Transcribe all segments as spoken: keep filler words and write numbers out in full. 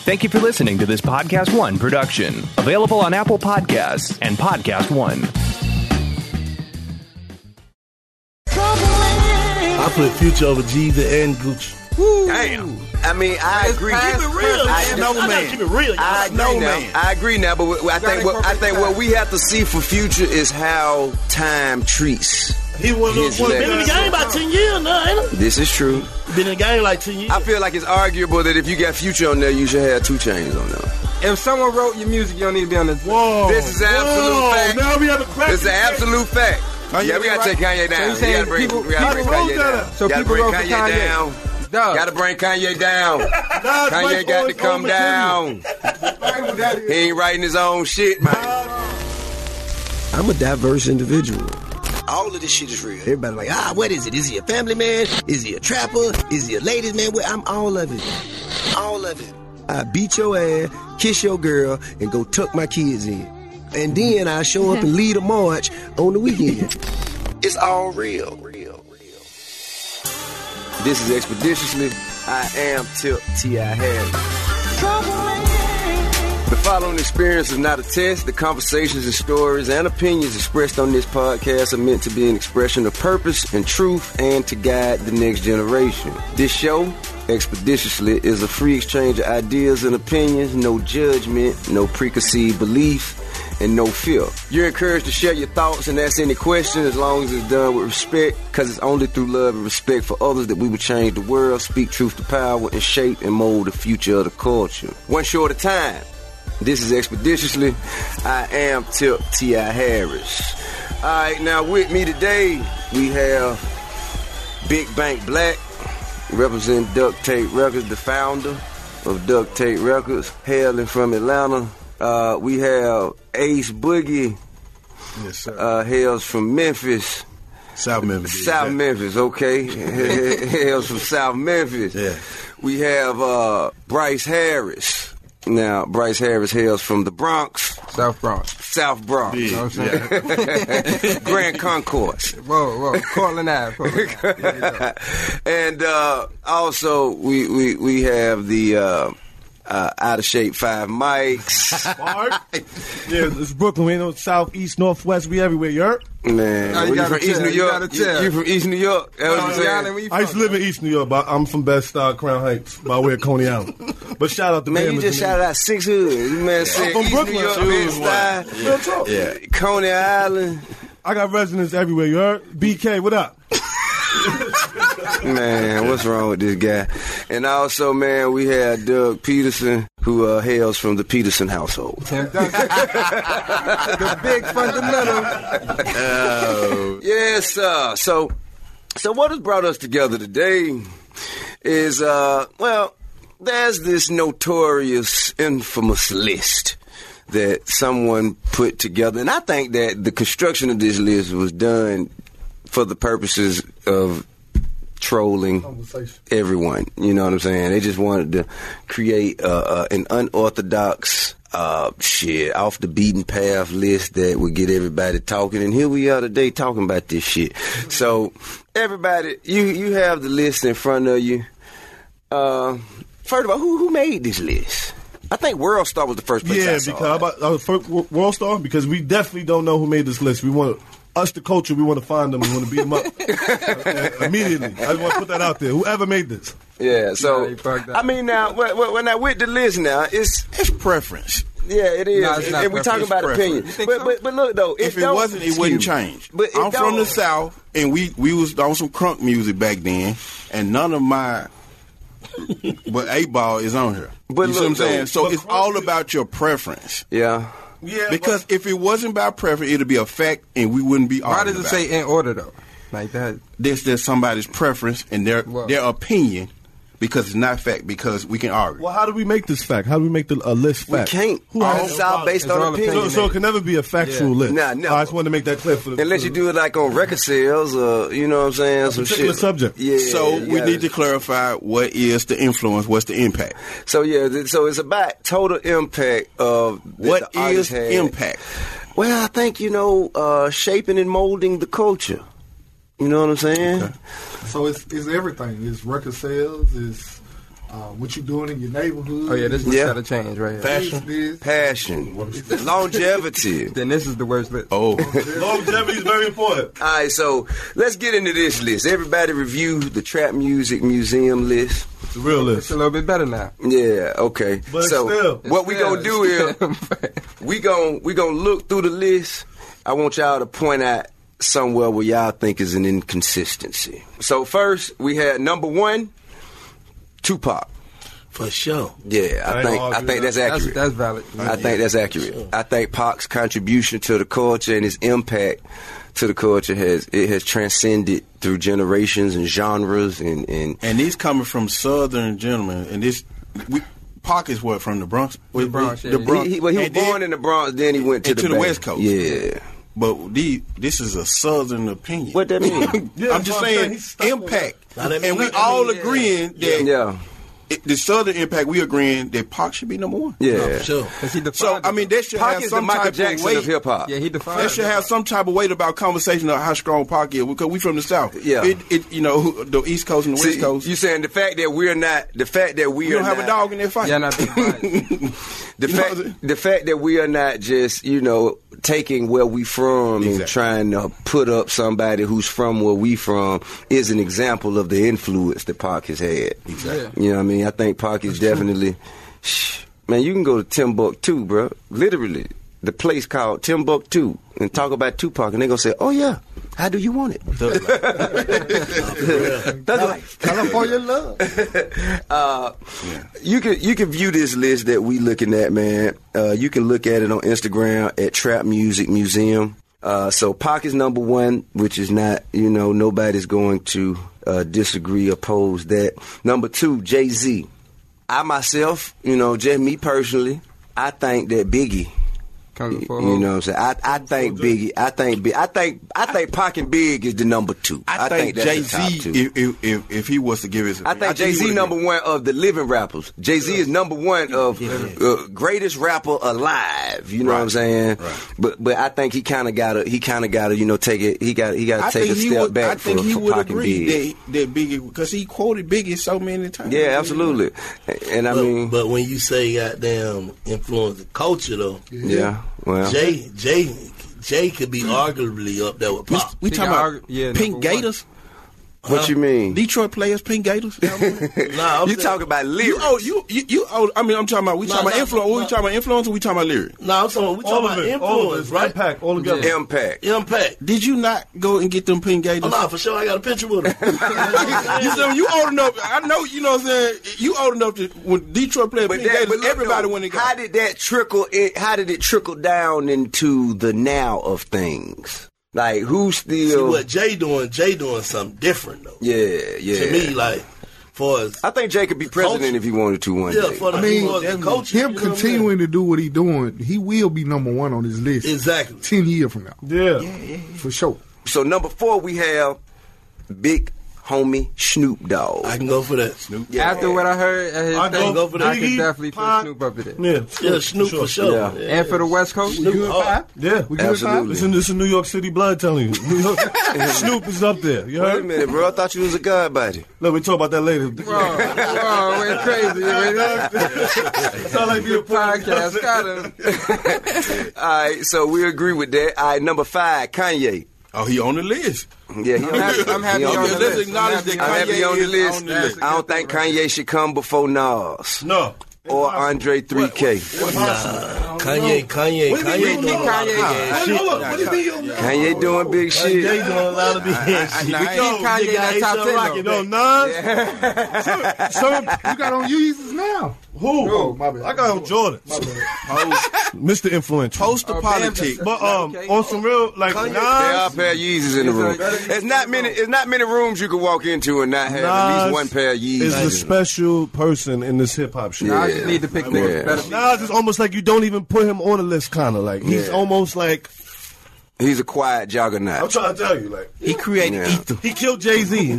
Thank you for listening to this Podcast One production. Available on Apple Podcasts and Podcast One. I put Future over Jeezy and Gucci. Woo. Damn. I mean, I it's agree. Keep it real. I, I, no I man. Keep it real. I agree no now. Man. I agree now, but I think what I think what we have to see for Future is how time treats. He was been in the game about ten years now, ain't he? This is true. Been in the game like ten years. I feel like it's arguable that if you got Future on there, you should have two Chainz on there. If someone wrote your music, you don't need to be on this. Whoa. This is absolute Whoa. fact. Now we have a crack. This is an absolute fact. Oh, yeah, we gotta right. take Kanye down. So we gotta bring, people, we gotta bring Kanye down. So gotta people bring wrote Kanye, Kanye down. Dog. Gotta bring Kanye down. Kanye got to come down. He ain't writing his own shit, man. I'm a diverse individual. All of this shit is real. Everybody like, ah, what is it? Is he a family man? Is he a trapper? Is he a ladies man? Well, I'm all of it. All of it. I beat your ass, kiss your girl, and go tuck my kids in. And then I show up and lead a march on the weekend. It's all real. Real, real. This is Expeditiously. I am Tip T I Harris. The following experience is not a test. The conversations and stories and opinions expressed on this podcast are meant to be an expression of purpose and truth and to guide the next generation. This show, Expeditiously, is a free exchange of ideas and opinions, no judgment, no preconceived belief, and no fear. You're encouraged to share your thoughts and ask any questions as long as it's done with respect, because it's only through love and respect for others that we will change the world, speak truth to power, and shape and mold the future of the culture. One show at a time. This is Expeditiously. I am Tip T I Harris. All right, now with me today, we have Big Bank Black, representing Duct Tape Records, the founder of Duct Tape Records, hailing from Atlanta. Uh, we have Ace Boogie, yes, sir. Uh, hails from Memphis. South Memphis. South exactly. Memphis, okay. Hails from South Memphis. Yeah. We have uh, Bryce Harris. Now, Bryce Harris hails from the Bronx. South Bronx. South Bronx. You know what I'm saying? Grand Concourse. Whoa, whoa. Cortland Ave. Cortland Ave. And uh, also, we, we, we have the... Uh, Uh, out of shape five mics. Yeah, it's Brooklyn. We know south, east, northwest. We everywhere. You heard? Man, no, you, you from East New York? You, you from East New York? That no, was Island, I used to live in East New York, but I'm from Bed-Stuy, Crown Heights, by way of Coney Island. But shout out to man, you just shouted out six hoods. Man, said from East Brooklyn. New York, Bed-Stuy, yeah. yeah. Coney Island. I got residents everywhere. You heard? B K, what up? Man, what's wrong with this guy? And also, man, we had Doug Peterson, who uh, hails from the Peterson household. The big fundamental. Oh. Yes, uh, so, so what has brought us together today is, uh, well, there's this notorious, infamous list that someone put together. And I think that the construction of this list was done for the purposes of trolling everyone. You know what I'm saying? They just wanted to create uh, uh, an unorthodox, uh, shit, off the beaten path list that would get everybody talking. And here we are today talking about this shit. So, everybody, you, you have the list in front of you. Uh, first of all, who, who made this list? I think World Star was the first place yeah, I saw because about, uh, first World Star, because we definitely don't know who made this list. We want to, us, the culture, we want to find them. We want to beat them up uh, immediately. I just want to put that out there. Whoever made this. Yeah, so, yeah, I mean, now, when, when I with the list now, it's... It's preference. Yeah, it is. No, it's not and we're talking about opinion. But, so? but but look, though, if it wasn't, it wouldn't change. But I'm from the South, and we, we was on some crunk music back then, and none of my... but eight Ball is on here. But you look, see what I'm saying? though, So it's all about your preference. Yeah. Yeah, because if it wasn't about preference, it'd be a fact, and we wouldn't be Why arguing does it about say in order, though? Like that? This is somebody's preference and their Whoa. their opinion, because it's not fact, because we can argue. Well, how do we make this fact? How do we make the a list fact? We can't. Who all has it's all based It's on all opinion. So, so it can never be a factual Yeah. list. Nah, no. I just wanted to make that clear for the Unless you do it like on record sales or, you know what I'm saying, some particular shit. subject. Yeah. So you we gotta- need to clarify what is the influence, what's the impact. So, yeah, th- so it's about total impact of... that What the artist is had. impact? Well, I think, you know, uh, shaping and molding the culture. You know what I'm saying? Okay. So it's it's everything. It's record sales. It's Uh, what you doing in your neighborhood? Oh yeah, this is Yeah. a set of change right here. Fashion. This, Passion, longevity. Then this is the worst list. Oh, Longevity is very important. All right, so let's get into this list. Everybody review the Trap Music Museum list. It's a real It's list. a little bit better now. Yeah, okay. But so still. what we Still, gonna do is still. we gon' we gonna look through the list. I want y'all to point out somewhere where y'all think is an inconsistency. So first we had number one, Tupac. For sure. Yeah, I I ain't think gonna I argue think that. that's That's, accurate. that's valid. I think that's accurate. I think Pac's contribution to the culture and his impact to the culture has it has transcended through generations and genres and, and and these coming from Southern gentlemen, and this we Pac is what from the Bronx. The Bronx, the yeah. Bronx. he, he, well, he was And then- born in the Bronx, then he went to and the, to the Bay. West Coast. Yeah. But the, this is a Southern opinion. What that mean? Yeah, I'm that's just what I'm saying. saying He's stuck on impact, Now, that and mean- we I all mean, agreeing that yeah. it, the Southern impact. We agreeing that Pac should be number one. Yeah. No, for sure. Cause he defined So it, I mean, that should Pac have is the some Michael type Jackson of weight. of hip hop. yeah, he defined That it. should have some type of weight about conversation of how strong Pac is because we from the South. Yeah. it, it you know the East Coast and the West See, Coast. you saying the fact that we're not the fact that we, we are don't have not, a dog in that fight. Yeah, not being biased. The You know fact, what I'm saying? the fact that we are not just, you know, taking where we from and Exactly. trying to put up somebody who's from where we from is an example of the influence that Pac has had. Exactly. You know what I mean? I think Pac is definitely, shh, man, you can go to Timbuktu, bro. Literally, the place called Timbuktu and talk about Tupac and they're going to say, oh yeah, how do you want it? Thug life. California love. Uh, you can you can view this list that we looking at, man. Uh, you can look at it on Instagram at Trap Music Museum. Uh, so Pac is number one, which is not, you know, nobody's going to uh, disagree, oppose that. Number two, Jay-Z. I myself, you know, just me personally, I think that Biggie. Comes before You Hov. know what I'm saying? I, I think Biggie. I think Big. I think I think Pac and Big is the number two. I, think, that's Jay the top Z, two. if, if, if, if he was to give his, I think Jay he Z would've number given- one of the living rappers. Jay Z is number one of uh, greatest rapper alive. You know what I'm Right. saying? Right. But but I think he kind of got to he kind of got to you know take it. He got he got I to take a think he step would. back I think for, he for would Pac and agree Big. that, that Biggie because he quoted Biggie so many times. Yeah, absolutely. And I But, mean, but when you say goddamn influence the culture though, yeah. Well, Jay Jay Jay could be arguably up there with We, Pop. we He talking got about argu- yeah, Pink number one. Gators, what you mean? Detroit players, Pink Gators. Nah, I'm You saying- talking about You lyrics? oh you you, you oh, I mean I'm talking about we Nah, talking about nah, influence. nah. We talking about influence. Or we talking about lyrics. Nah, I'm talking. We All talking of about it. All of influence, it. right? Impact all together. Impact. Impact. Did you not go and get them Pink Gators? Oh, nah, for sure. I got a picture with him. You said you old enough. I know you know what I'm saying. You old enough to when Detroit played But, Pink that, Gators. but look, Everybody though, when they got. how did that trickle? It, how did it trickle down into the now of things? Like who's See still? what Jay doing? Jay doing something different though. Yeah, yeah. To me, like, for as I think Jay could be president culture. if he wanted to one yeah, day. for the, I mean, for the culture, him you know what I'm continuing to do what he doing, he will be number one on this list. saying? Exactly. Ten years from now, Yeah. for sure. So number four, we have Big Homie Snoop Dogg. I can go for that. Snoop. Yeah. After what I heard at his I thing, go for the I could Biggie, definitely put Pac. Snoop up there. Yeah. Yeah, Snoop for sure. Yeah. And for the West Coast, Snoop, Good oh, five? Yeah. We good Absolutely. Listen, this is New York City blood telling you. New York, Snoop is up there. You Wait a heard? minute, bro. I thought you was a god body. Look, we talk about that later. bro, bro, went crazy. Sound like the Podcast got him. All right, so we agree with that. All right, number five, Kanye. Oh, he on the list. Yeah, he I'm happy, I'm happy he on on the the let's list. acknowledge I'm that I'm happy Kanye on the is list. on the list. I don't think Kanye should come before Nas No. or Andre three K. Kanye, Kanye, What do you Kanye mean doing you a lot of Kanye? big ass shit. Hold up. What do you mean you don't Kanye doing big Kanye shit. doing a lot of big ass shit. nah, We I know ain't Kanye nigga in that ain't top some ten, rocket Yo, back. Nas? some, some, You got on Yeezys now. who? Oh, my bad. I got on Jordan. Mister Influential. Post the Oh, politics. But um, Okay. on some real like There are a Nas, pair of Yeezys in the room. There's not many. There's not many rooms you can walk into and not have at least Nas one pair of Yeezys. is a in. special person in this hip hop shit. I Yeah. just need to pick Yeah. the better. Nas is almost like you don't even put him on the list, kind of like he's Yeah. almost like He's a quiet I'm juggernaut. trying to tell you, like He created Yeah. Ether. he killed Jay Z.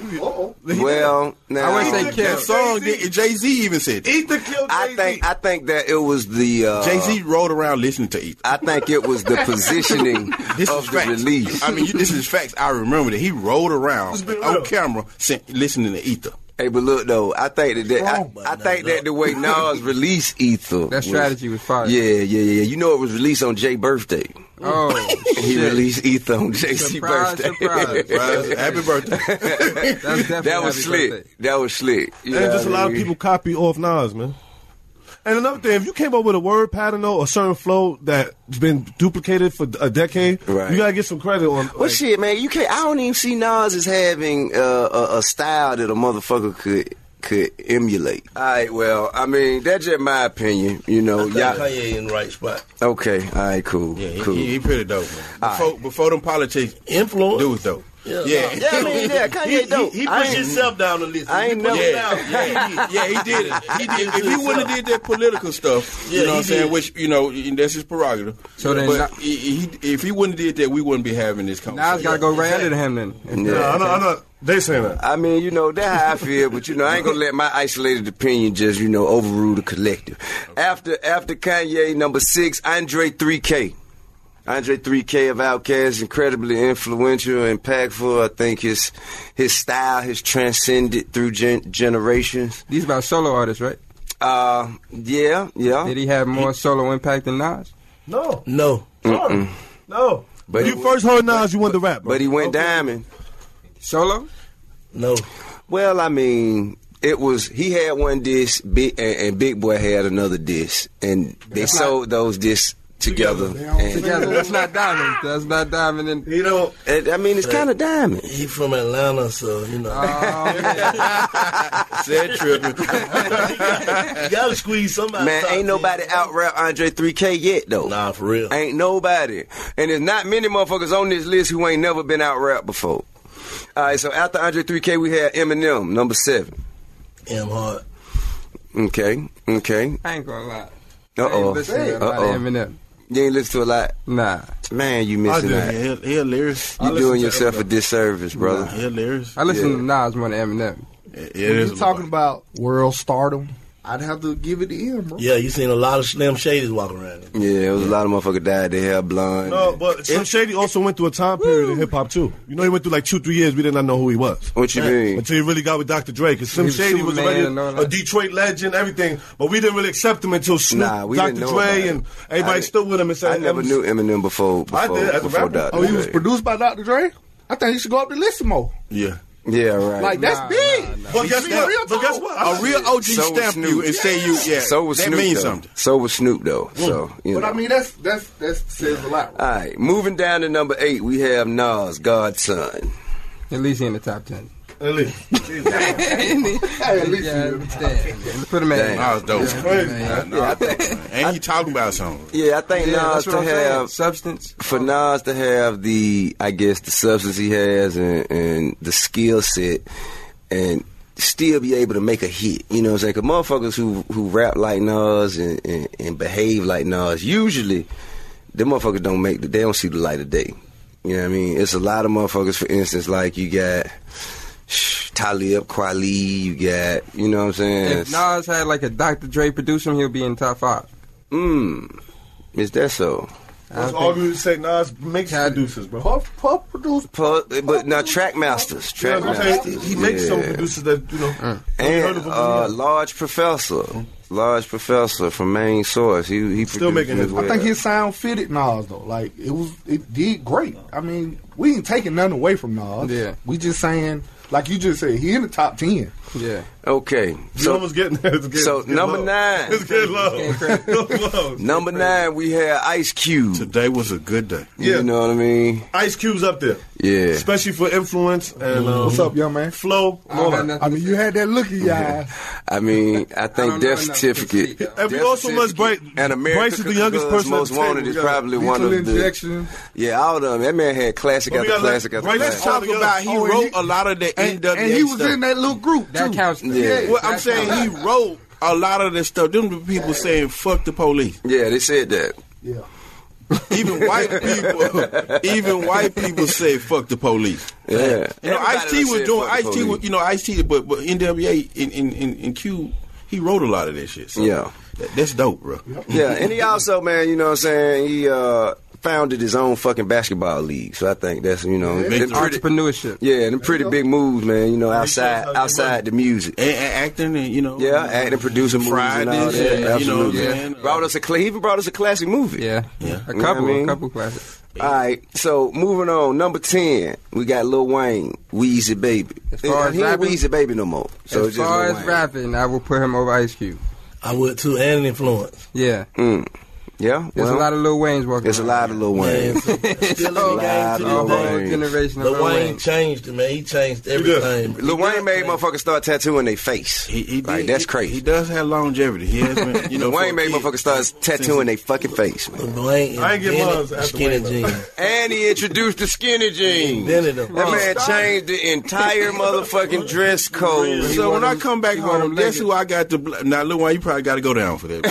Well, now I wouldn't say Ether kill. That song, Jay Z even said. Ether killed Jay Z. I think I think that it was the uh, Jay Z rode around listening to Ether. I think it was the positioning This of is the facts. release. I mean, you, this is facts. I remember that he rode around be real. on camera, sent, listening to Ether. Hey, but look though, I think that, that I, I think that the way Nas released Ether, That strategy was fire. Yeah, yeah, yeah. You know, it was released on Jay's birthday. Oh, He shit. released Ether on J C Surprise, birthday. surprise. Surprise. Happy birthday. That's definitely That was happy slick. birthday. That was slick. You And know just a what I lot of mean? people copy off Nas, man. And another thing, if you came up with a word pattern though, a certain flow that's been duplicated for a decade, Right. you gotta get some credit on. Well, like, shit, man, you can't. I don't even see Nas as having uh, a, a style that a motherfucker could could emulate. All right, well, I mean, that's just my opinion. You know, I think y'all. Kanye in the right spot. Okay, all right, cool, Yeah, he, cool. he, he pretty dope, man. All Before, before them politics, Influence. dude was dope. Yeah, Yeah. yeah, I mean, yeah, Kanye He, dope. he, he I pushed ain't- himself down the list. I He ain't pushed never- it down. Yeah, yeah, he did it. He did. If he wouldn't have did that political stuff, Yeah, you know he what I'm saying, did. which, you know, that's his prerogative. So then but not- he, he, if he wouldn't have did that, we wouldn't be having this conversation. Nas got to go right under him then. no, I know, I know. They saying that. I mean, you know, that's how I feel, but you know, I ain't gonna let my isolated opinion just, you know, overrule the collective. After after Kanye, number six, Andre three K. Andre three K of Outkast, incredibly influential, impactful. I think his his style has transcended through gen- generations. These about solo artists, right? Uh, yeah, yeah. Did he have more solo impact than Nas? No, No. sorry. no. But When you he- first heard Nas, you wanted to rap, bro. But he went Okay. diamond. Solo? No. Well, I mean, it was he had one disc, big, and, and Big Boy had another disc, and they sold those discs together. And, Together. That's not diamond. That's not diamond. And, You know, and, I mean, it's kind of diamond. He from Atlanta, so, you know. Said tripping. you gotta squeeze somebody. Man, ain't nobody out rap Andre three K yet though. Nah, for real. Ain't nobody, and there's not many motherfuckers on this list who ain't never been out rap before. All right, so after Andre three K, we had Eminem, number seven. M hard. Okay, okay. I ain't gonna lie. Uh I ain't oh. listen to a lot of Uh-oh. Eminem. You ain't listen to a lot. Nah. Man, you missing do. out. Yeah, he, he hilarious. You listen doing to yourself a Eminem. disservice, brother. He hilarious. I listen Yeah. to Nas more than Eminem. Yeah, it When is you talking about world stardom, I'd have to give it to him, bro. Yeah, you seen a lot of Slim Shadys walking around. Yeah, it was a lot of motherfuckers died. They hair blonde. no, but Slim Shady also went through a time period in hip hop too. You know, he went through like two, three years. We did not know who he was. What you mean? Until he really got with Doctor Dre, because Slim He was Shady was Superman already and all a that. Detroit legend, everything. But we didn't really accept him until Snoop, Nah, we Doctor didn't know about Dre, it. and everybody I- stood with him and said, I never knew Eminem before. before I did, as a before rapper. Doctor Oh, he was Dre. produced by Doctor Dre? I think he should go up the list some more. Yeah. Yeah, right. Like, that's Nah, big. nah, nah. But guess He's what? real But guess tall. what? A real O G So was stamp Snoop. you and say you, yeah. so was that Snoop means though. something. So was Snoop though. So you But know. I mean, that's that's that says a lot. All right, moving down to number eight, we have Nas, Godson. At least he in the top ten. At least. Hey, at least Yeah, you- understand. Put him Damn. at That was dope. Crazy. Yeah, I think, And he talking about something. yeah, I think Yeah, Nas that's what to I'm saying. have Substance. for Nas to have the, I guess, the substance he has and, and the skill set, and still be able to make a hit. You know what I'm saying? Because motherfuckers who who rap like Nas and, and, and behave like Nas, usually, them motherfuckers don't make, the, they don't see the light of day. You know what I mean? It's a lot of motherfuckers, for instance, like you got shh, Talib Kweli, you got, you know what I'm saying? If Nas had like a Doctor Dre produce him, he'll be in top five. Mmm. Is that so? That's all you say. Nas makes producers, bro. Puff, Puff produced. Pu- But now, track masters, You know track what I'm saying? masters. He makes some yeah. producers that, you know, Mm. you heard of And him, uh, yeah. Large Professor, Large Professor from Main Source. He he Still produced making as his- well. I think his sound fitted Nas though. Like it was, it did great. I mean, we ain't taking nothing away from Nas. Yeah. We just saying, like you just said, he in the top ten. Yeah. Okay, You so almost getting there. It's getting- so it's getting number low. nine. It's getting low. number nine, we had Ice Cube. Today was a good day. Yeah. You know what I mean? Ice Cube's up there. Yeah. Especially for influence and um, What's up, young man? flow. I don't have All that. nothing I mean, you had that look in your eyes. I mean, I think don't know Death enough to Certificate. speak. And we Death also must break. Certificate and America Bryce is the youngest Cooks person at Most the table. Wanted is We got probably one Lethal of the. injection. Yeah, all of them. That man had classic But we after got, like, classic after Bryce Let's is classic. talk about he Oh, and wrote he- a lot of the N And, W A and he was stuff. in that little group That too. counts. Yeah. Well, I'm That saying counts. he wrote a lot of this stuff. Them the people saying "fuck the police." Yeah, they said that. Yeah. Even white people, even white people say "fuck the police." Yeah. You know, Everybody Ice T done was said doing fuck the Ice T. police. Was, you know, Ice T. But, but N W A in in, in in Q, he wrote a lot of that shit. So Yeah. that, that's dope, bro. Yeah, and he also, man, you know what I'm saying, he uh founded his own fucking basketball league. So I think that's, you know, Yeah, them pretty, entrepreneurship. yeah, them pretty big moves, man. You know, outside outside the music. And, and acting, and you know, Yeah, acting, producing movies and all Fridays, that. yeah, you know what I'm Absolutely. saying? Brought us a, cla- he even brought us a classic movie. Yeah, Yeah. a You know couple, what I mean? a couple classics. All right, so moving on. Number ten, we got Lil Wayne, Weezy Baby. As far as he ain't rapping- Weezy Baby no more. So as it's just far Lil as Wayne. rapping, I will put him over Ice Cube. I would too, and an influence. Yeah, Mm. Yeah, there's well, a lot of Lil Waynes walking. there's a lot of Lil Wayne. Man, so, still in the Lot game of to Lil this day. whole Wayne. generation of Lil Lil Wayne Wayne. changed it, man. He changed everything. Lil Wayne made motherfuckers start tattooing their face. He, he like, did- that's he- crazy. He does have longevity. He has been, you know, Lil Wayne for made a kid. motherfuckers start tattooing their fucking face, man. Lil Wayne I ain't get invented mine after skinny Wayne, though. jeans. And he introduced the skinny jeans. Invented them. That man changed the entire motherfucking dress code. So when I come back he wore home, them guess who I got to? Bl- now, Lil Wayne, you probably got to go down for that.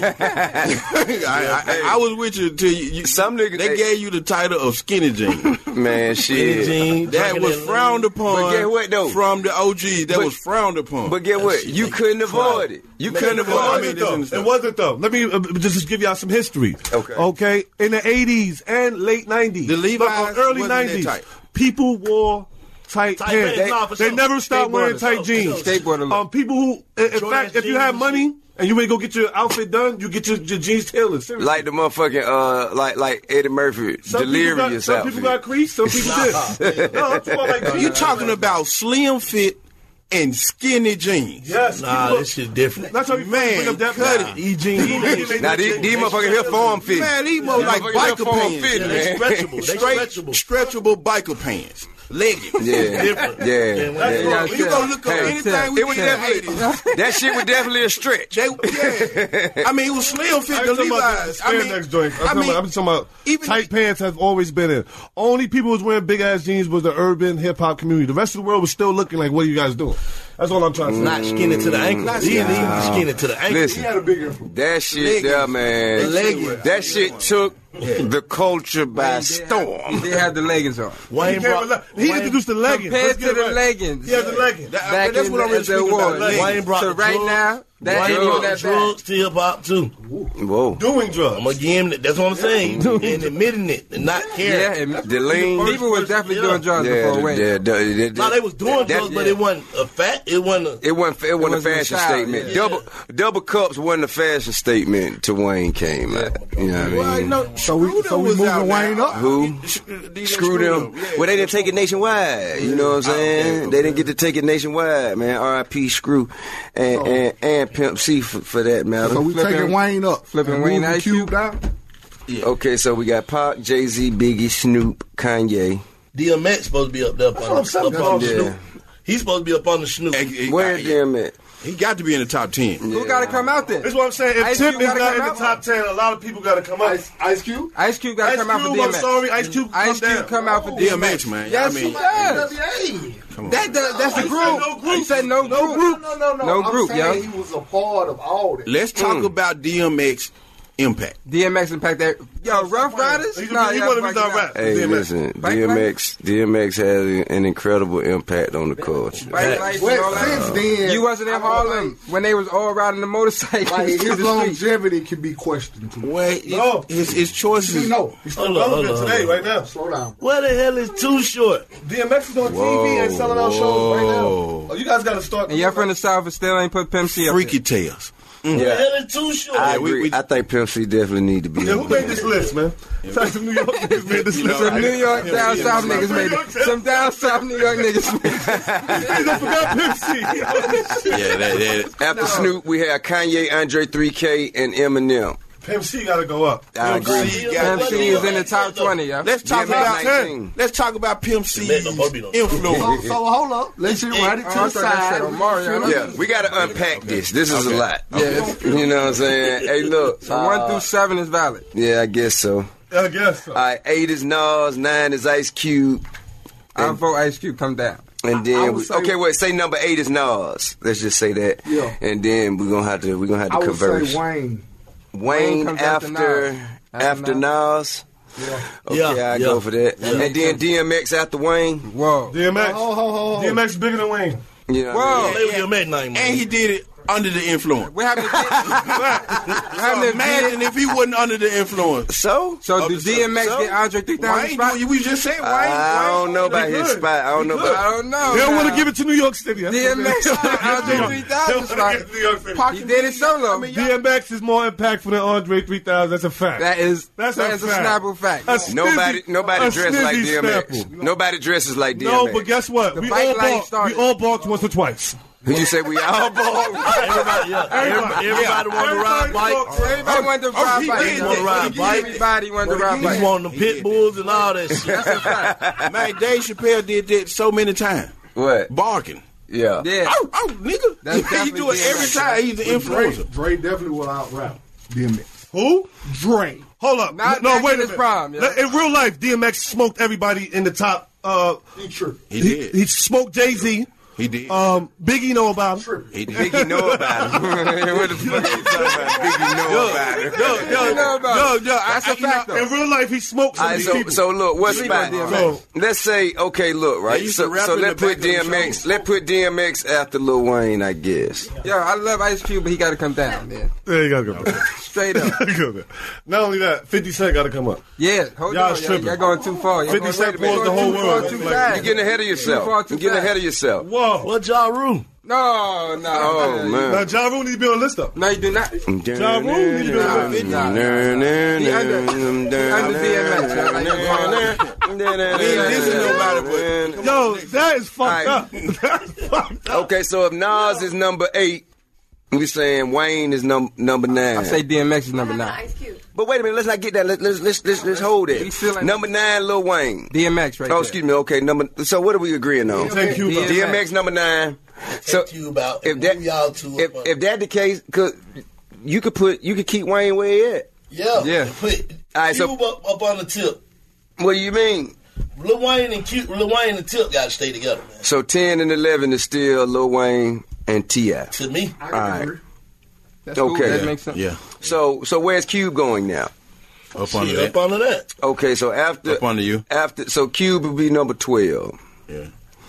I, I, I was with you until you, you Some niggas- they gave you the title of skinny jeans. Man, shit. Jeans, That drinking was that frowned upon. But get what, though? From the O Gs, that But- was frowned upon. But get what? You couldn't avoid it. You couldn't It avoid I wasn't mean, it. this though. is the stuff. It wasn't though. Let me uh, just give y'all some history. Okay. Okay. In the eighties and late nineties, The Levi's look, early wasn't that nineties, tight. people wore tight, Tight pants. pants, nah, for They sure. never stopped wearing Skateboarders. tight jeans. Skateboarder look. Um, people who, in in Jordache fact, if you jeans have and money and you ain't go get your outfit done, you get your, your jeans tailored. Seriously. Like the motherfucking, uh, like like Eddie Murphy, Some people got, delirious some outfit. people got crease, some people did. No, I'm talking about like you talking about slim fit and skinny jeans? Yes, Nah, people- this shit different. That's how you Man, bring up that cut nah. it. E jeans. Now these, these motherfuckers here form fit. Man, these more like Motherfuckers biker here form pants. fit, They man. stretchable. They Straight, stretchable. stretchable biker pants. Leggings. Yeah, Different. yeah, Yeah, yeah. When you gonna look up Hey, anything we it was did in the definitely eighties. that shit was definitely a stretch. They, yeah. I mean, it was slim fit. I The ain't talking about Levi's. the I mean, spandex joints. I'm, I talking mean, about, I'm talking about even tight the- pants has always been in. Only people who was wearing big ass jeans was the urban hip hop community. The rest of the world was still looking like, what are you guys doing? That's all I'm trying to say. Not skinny to the ankle. Not He didn't skinny. even skinny to the ankle. Listen, He had a big influence. that shit there, man. Leggings. That shit took the culture by storm. They had the leggings on. He, Wayne came brought, with le- he introduced the leggings. Compared Let's to get the it right. leggings. He had the leggings. That- Back that's in what I'm the- really as it speaking about. was. leggings. Wayne brought So the right drugs. now, that Wayne ain't even brought that drugs to hip hop too. Whoa. Doing drugs. I'm gonna give him that. That's what I'm saying. And admitting it and not bad. caring. Yeah, and The lean. people were definitely doing drugs Yeah, before Wayne. yeah, the- the- No, they was doing that- drugs, but it wasn't a fat. It wasn't. A, It wasn't. It wasn't a wasn't a fashion style, statement. yeah. Double double cups wasn't a fashion statement to Wayne came out. You know what I Well, mean? no, So we- Screw so them we was moving out Wayne now. up? Who? D J Screw them. Yeah. Well, they didn't take it nationwide. You know what I'm saying? They didn't get to take it nationwide, man. R I P Screw and, and, and Pimp C for, for that matter. So we Flipping- taking Wayne up. flipping and Wayne moving Ice Cube Cube. down. Okay, so we got Pac, Jay-Z, Biggie, Snoop, Kanye. D M X supposed to be up there up on, what I'm saying. up on the Yeah. Snoop. He's supposed to be up on the Snoop. Hey, hey, Where's hey, them at? He got to be in the top ten. Who got to come out there? That's what I'm saying. If Ice Tip Cube is gotta not come in the out. top ten, a lot of people got to come out. Ice, Ice Cube. Ice Cube got to Ice come out for Cube, D M I'm X. sorry. Ice Cube, Ice come Cube down. come out for D D M M X, X. man. Yes, I he mean, does. come on. That, that, that's the said group. no group. He said no No group. group. No, no, no. No I'm group, saying yo. he was a part of all that. Let's talk Mm. about D M X impact. D M X impact that. Yo, Rough Riders? He's Nah, he yeah, one of fuck these it on out. rap. Hey, D M X. listen, Bike D M X, D M X has an incredible impact on the culture. Bike lights and Well, all that. since then, You wasn't in I don't Harlem when they was all riding the motorcycles Like through his the street. longevity can be questioned too. Well, No. his, his choices. No, he's still Hold on, hold Relevant on. today, right now. slow down. Where the hell is Too Short? D M X is on T V and selling out shows right now. Whoa. Oh, you guys got to start. And y'all from the South and still ain't put Pimp C up Freaky Tales. Where the hell is Too Short? I we- agree. we- I think Pimp C definitely need to be. Yeah, in who there. made this list, man? Fact, some New York niggas made this You list. know, Some New York down yeah, south yeah, niggas made it. Some down south New York niggas made it. I forgot Pimp C. Yeah, that, that, After Snoop, we had Kanye, Andre three K, and Eminem. Pimp C got to go up. I agree. C Pimp got- C is in the top twenty, yo. Let's talk D M X about nineteen. let's talk about Pimp C's Let them be on- So, influence. so hold up. Let's just write it Oh, to I the thought that side. said Mario. Yeah, we got to unpack this. This is a lot. Yeah. You know what I'm saying? Hey, look. So one uh, through seven is valid. Yeah, I guess so. I guess so. All right, eight is Nas, nine is Ice Cube, I vote Ice Cube come down. and I then would we, say- okay, wait. Say number eight is Nas. Let's just say that. Yeah. And then we're gonna have to we're gonna have to I would converse. say Wayne. Wayne, Wayne comes after after Nas. after, After Nas. Yeah. Okay, Yeah, I yeah. go for that. Yeah. And then D M X after Wayne. Whoa. D M X. Ho, ho, ho, ho. D M X bigger than Wayne. You know, Whoa. what I mean? Play with your man name, man. And he did it under the influence. What happened? To, So imagine if he wasn't under the influence. So? so Oh, do so- D M X so- get Andre three thousand Wayne, spot? do- we just said Wayne. I don't Wayne. know about He his could. spot. I don't He know could. about. I don't know. They don't want now. to give it to New York City. That's D M X what they- Andre three thousand spot. He did it solo. D M X is more impactful than Andre three thousand. That's a fact. That is That's that a is a fact. Snapple fact. A snizzy- Nobody, nobody a dresses like snizzy D M X. Snapple. Nobody dresses like D M X. No, but guess what? The We bike all, lane bought, we started. all bought once or twice. Who you say we all bought? Everybody, yeah. Everybody, everybody want to ride bike. Everybody wanted to Oh, ride he bike. did Want to ride bike. Everybody wanted to ride He's bike. wanting the pit bulls and all that shit. Man, Dave Chappelle did that so many times. What? Barking. Yeah. Yeah. Oh, oh, nigga. That's he definitely do it D M X. every time. He's an Dre, influencer. Dre definitely will out rap D M X. Who? Dre. Hold up. Not no, back wait in a his minute. prime, yeah. In real life, D M X smoked everybody in the top. Uh, He tripping. He he, did. he smoked Jay-Z. He did. Um, Biggie know about him. he did. Biggie know about it. What the fuck are you talking about? Biggie know about it. Yo, yo, You know about yo, it. yo, I- That's I- a you know, fact, though. In real life, he smoked some All of right, these so, people. so look, what spot? So, Let's say, okay, look, They right? used to So, rap so in let's the put back of the D M X. show. Let's put D M X after Lil Wayne, I guess. Yo, I love Ice Cube, but he got to come down, man. there you gotta go. Straight up. Not only that, fifty Cent got to come up. Yeah, hold Y'all on. Y'all, tripping. y'all going too far. Y'all fifty going- Cent wait a pulls the minute. whole Too far, world. too Like, fast. You're getting ahead of Too yourself. far, too You're getting fast. ahead of yourself. Whoa. What Ja Rule? No, no. Oh, no, man. Now, Ja Rule need to be on the list up. No, you do not. Ja Rule need to be on the list. Nah, nah. He under- he under D M X, yo. Like, We ain't listen to nobody, but- Yo, that is fucked Alright. up. That's fucked up. Okay, so if Nas is number eight, we saying Wayne is num- number nine. I say D M X is number Not nine. Ice Cube. But wait a minute, let's not get that. Let's let's let's let's, let's hold We it. still ain't- Number nine, Lil Wayne. D M X right Oh, there. excuse me. Okay, number. So what are we agreeing on? Take Cube out. D M X number nine. So Take Cube out. if that Move y'all two if up. if that the case, cause you could put you could keep Wayne where he at. Yeah. Yeah. Put All right, so- Cube up, up on the tip. What do you mean? Lil Wayne and Cube, Lil Wayne and Tip got to stay together, man. So ten and eleven is still Lil Wayne and T I. To me. I All can right. agree. That's cool. Okay. That makes sense. Yeah. So so where's Cube going now? Up under Shit, that. up under that. Okay, so after Up under you. after so Cube would be number twelve. Yeah.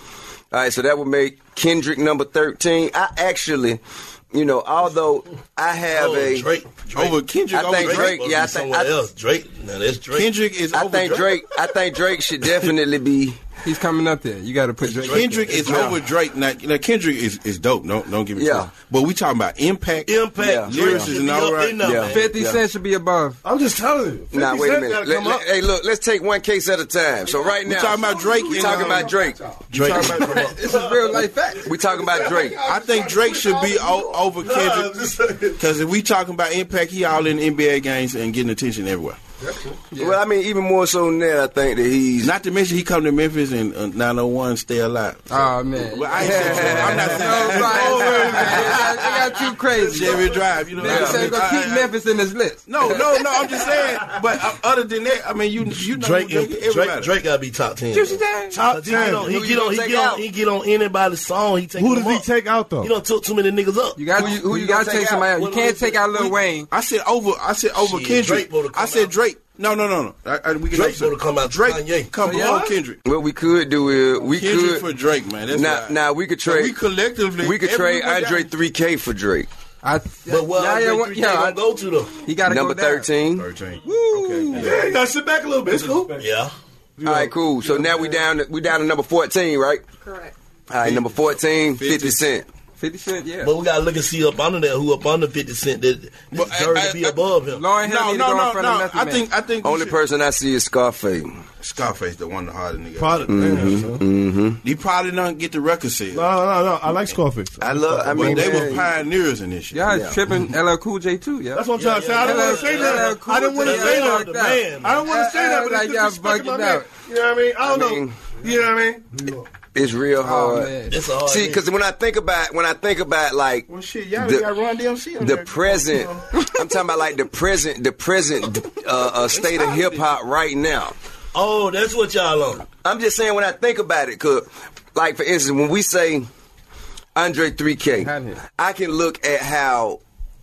All right, so that would make Kendrick number thirteen. I actually, you know, although I have Oh, a Drake. Drake. Over Kendrick. I over think Drake- Supposed yeah, I to be think- somewhere I- else. Drake. Now that's Drake. Kendrick is I over think Drake. I think Drake should definitely be. He's coming up there. You got to put Drake. Kendrick is over Drake. Now, now Kendrick is, is dope. Don't don't give me Yeah. yeah. But we talking about impact, Impact. Yeah. Drake Lyrics should is be all up right. in there, Yeah. man. Fifty Yeah. Cent should be above. I'm just telling you. Nah, fifty wait a Cent minute. gotta Let- come let- up. hey, look, let's take one case at a time. So right We now, talking about Drake. We and, talking uh, about Drake. Drake. talking about Drake. This is real life facts. We talking about Drake. I think Drake should be o- over Kendrick because if we talking about impact, he all in N B A games and getting attention everywhere. Well, I mean, even more so than that, I think that he's. Not to mention he come to Memphis and uh, nine oh one stay alive. So, Oh man. well, I ain't saying I'm not No, saying right, man. They got too crazy. Chevy Drive. You know, Nigga what I say mean? gonna keep I- I- Memphis in his list. No, no, no. I'm just saying. But uh, other than that, I mean, you you know Drake, Drake, Drake, everybody. Drake, gotta be top ten. Juicy J. Top Cause he get ten. on, he Who you get gonna on, he take get on, out? he get on anybody's song. He take Who them does he up. take out though? You don't took too many niggas up. You got who you, who you got to take somebody out. You What can't do take we- out Lil Wayne. I said over. I said over Shit, Kendrick. Drake would've come I said out. Drake. No, no, no, no. I, I, we can Drake say- would've come out to Drake Kanye. come So, before yeah. Kendrick. What we could do is we Kendrick could for Drake, man. That's now. right. Now we could So trade. we collectively. we could trade everyone Andre down- three K for Drake. I, But what yeah, yeah, Andre what- three K yeah, gonna I- go to though? he got to Number go down. thirteen. Thirteen. Woo. Yeah, you gotta sit back a little bit. It's cool. Yeah. All right, cool. So now we down. To, we down to number fourteen, right? Correct. All right, number fourteen, fifty Cent. Fifty Cent, yeah. But we gotta look and see up under there who up under fifty Cent that But, deserve I- to be I- above him. Lauren Hill No, need no, to go in no, front no. of Method I Man. think. I think. we Only should- person I see is Scarface. Scarface, the one the hardest nigga. Product. Mm-hmm. He probably don't get the record sales. No, no, no. I like Scarface. I love. I But mean, they man, were pioneers in this shit. Y'all Yeah. tripping L L Cool J too, yeah. That's what I'm trying to say. I don't yeah. want to say L L that. Cool I don't want to J, say yeah, that. like the that. man. I don't want to say that, but Like it's y'all disrespecting my bugging man. out. You know what I mean? I don't I mean- know. You know what I mean? it's real Oh hard. man. It's a hard See, nigga. because when I think about when I think about like Well, shit, y'all The- got Run D M C on the there. present, I'm talking about like the present, the present uh, uh, state of hip hop right now. Oh, that's what y'all on. I'm just saying when I think about it, cause like for instance, when we say Andre three K, I can look at how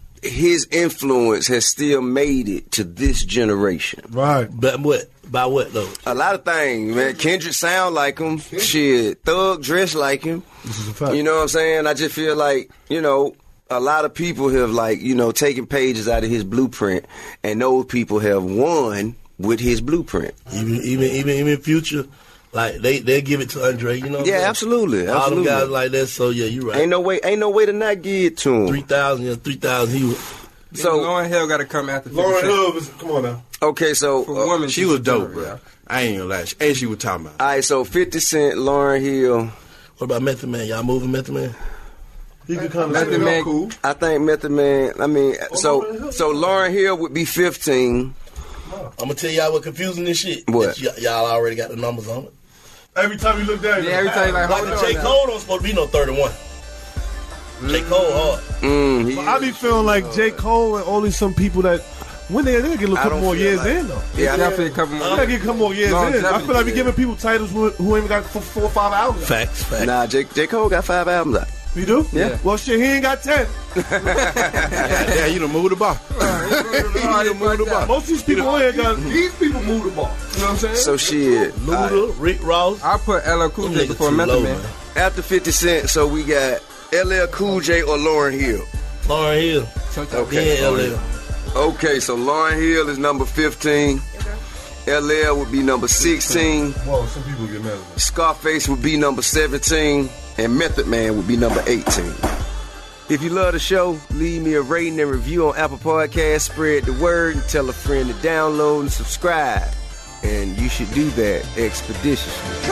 his influence has still made it to this generation. Right. But what? By what though? A lot of things, man. Kendrick sound like him. Shit, Thug dress like him. This is a fact. You know what I'm saying? I just feel like, you know, a lot of people have, like, you know, taken pages out of his blueprint, and those people have won with his blueprint. Even even even even Future, like they they give it to Andre. You know. What Yeah, I'm saying? absolutely, All absolutely. them guys like that. So yeah, you right. Ain't no way, ain't no way to not give it to him. Three thousand, yeah, three thousand. He was. So Lauryn Hill got to come after fifty Lauryn Cent. Hill, was- come on now. okay, so For uh, women, She was dope, yeah. bro. I ain't gonna lie. And she was talking about. all right, so fifty Cent, Lauryn Hill. What about Method Man? Y'all moving Method Man? He could kind of Method Man, Cool. I think Method Man. I mean, so so Lauryn Hill would be fifteen. I'm gonna tell y'all what confusing this shit. What? That y- y'all already got the numbers on it. Every time you look down, Yeah, every time you like, Like hold the on J now. Cole don't supposed to be no thirty-one. J Cole hard. Mm, he, I be feeling like J. Cole and only some people that when they they get a I couple don't more feel years like- in though. yeah, I- Definitely a couple They more. gotta get a couple more years in. I Longevity, feel like we yeah. giving people titles who, who ain't got four, four or five albums. Facts, facts. nah, J, J. Cole got five albums out. You do? Yeah. Well, shit, he ain't got ten. Yeah, you done moved the ball. Most of these people on here got. These people move the ball. You know what I'm saying? So shit. Luda, Rick Ross. I put L L Cool Them J niggas before too Method low, Man. man. After fifty Cent, so we got L L Cool J or Lauryn Hill. Lauryn Hill. Okay. Yeah, L L. Okay, so Lauryn Hill is number fifteen. L L would be number sixteen. Well, some people get mad at me. Scarface would be number seventeen. And Method Man would be number eighteen. If you love the show, leave me a rating and review on Apple Podcasts, spread the word, and tell a friend to download and subscribe. And you should do that expeditiously.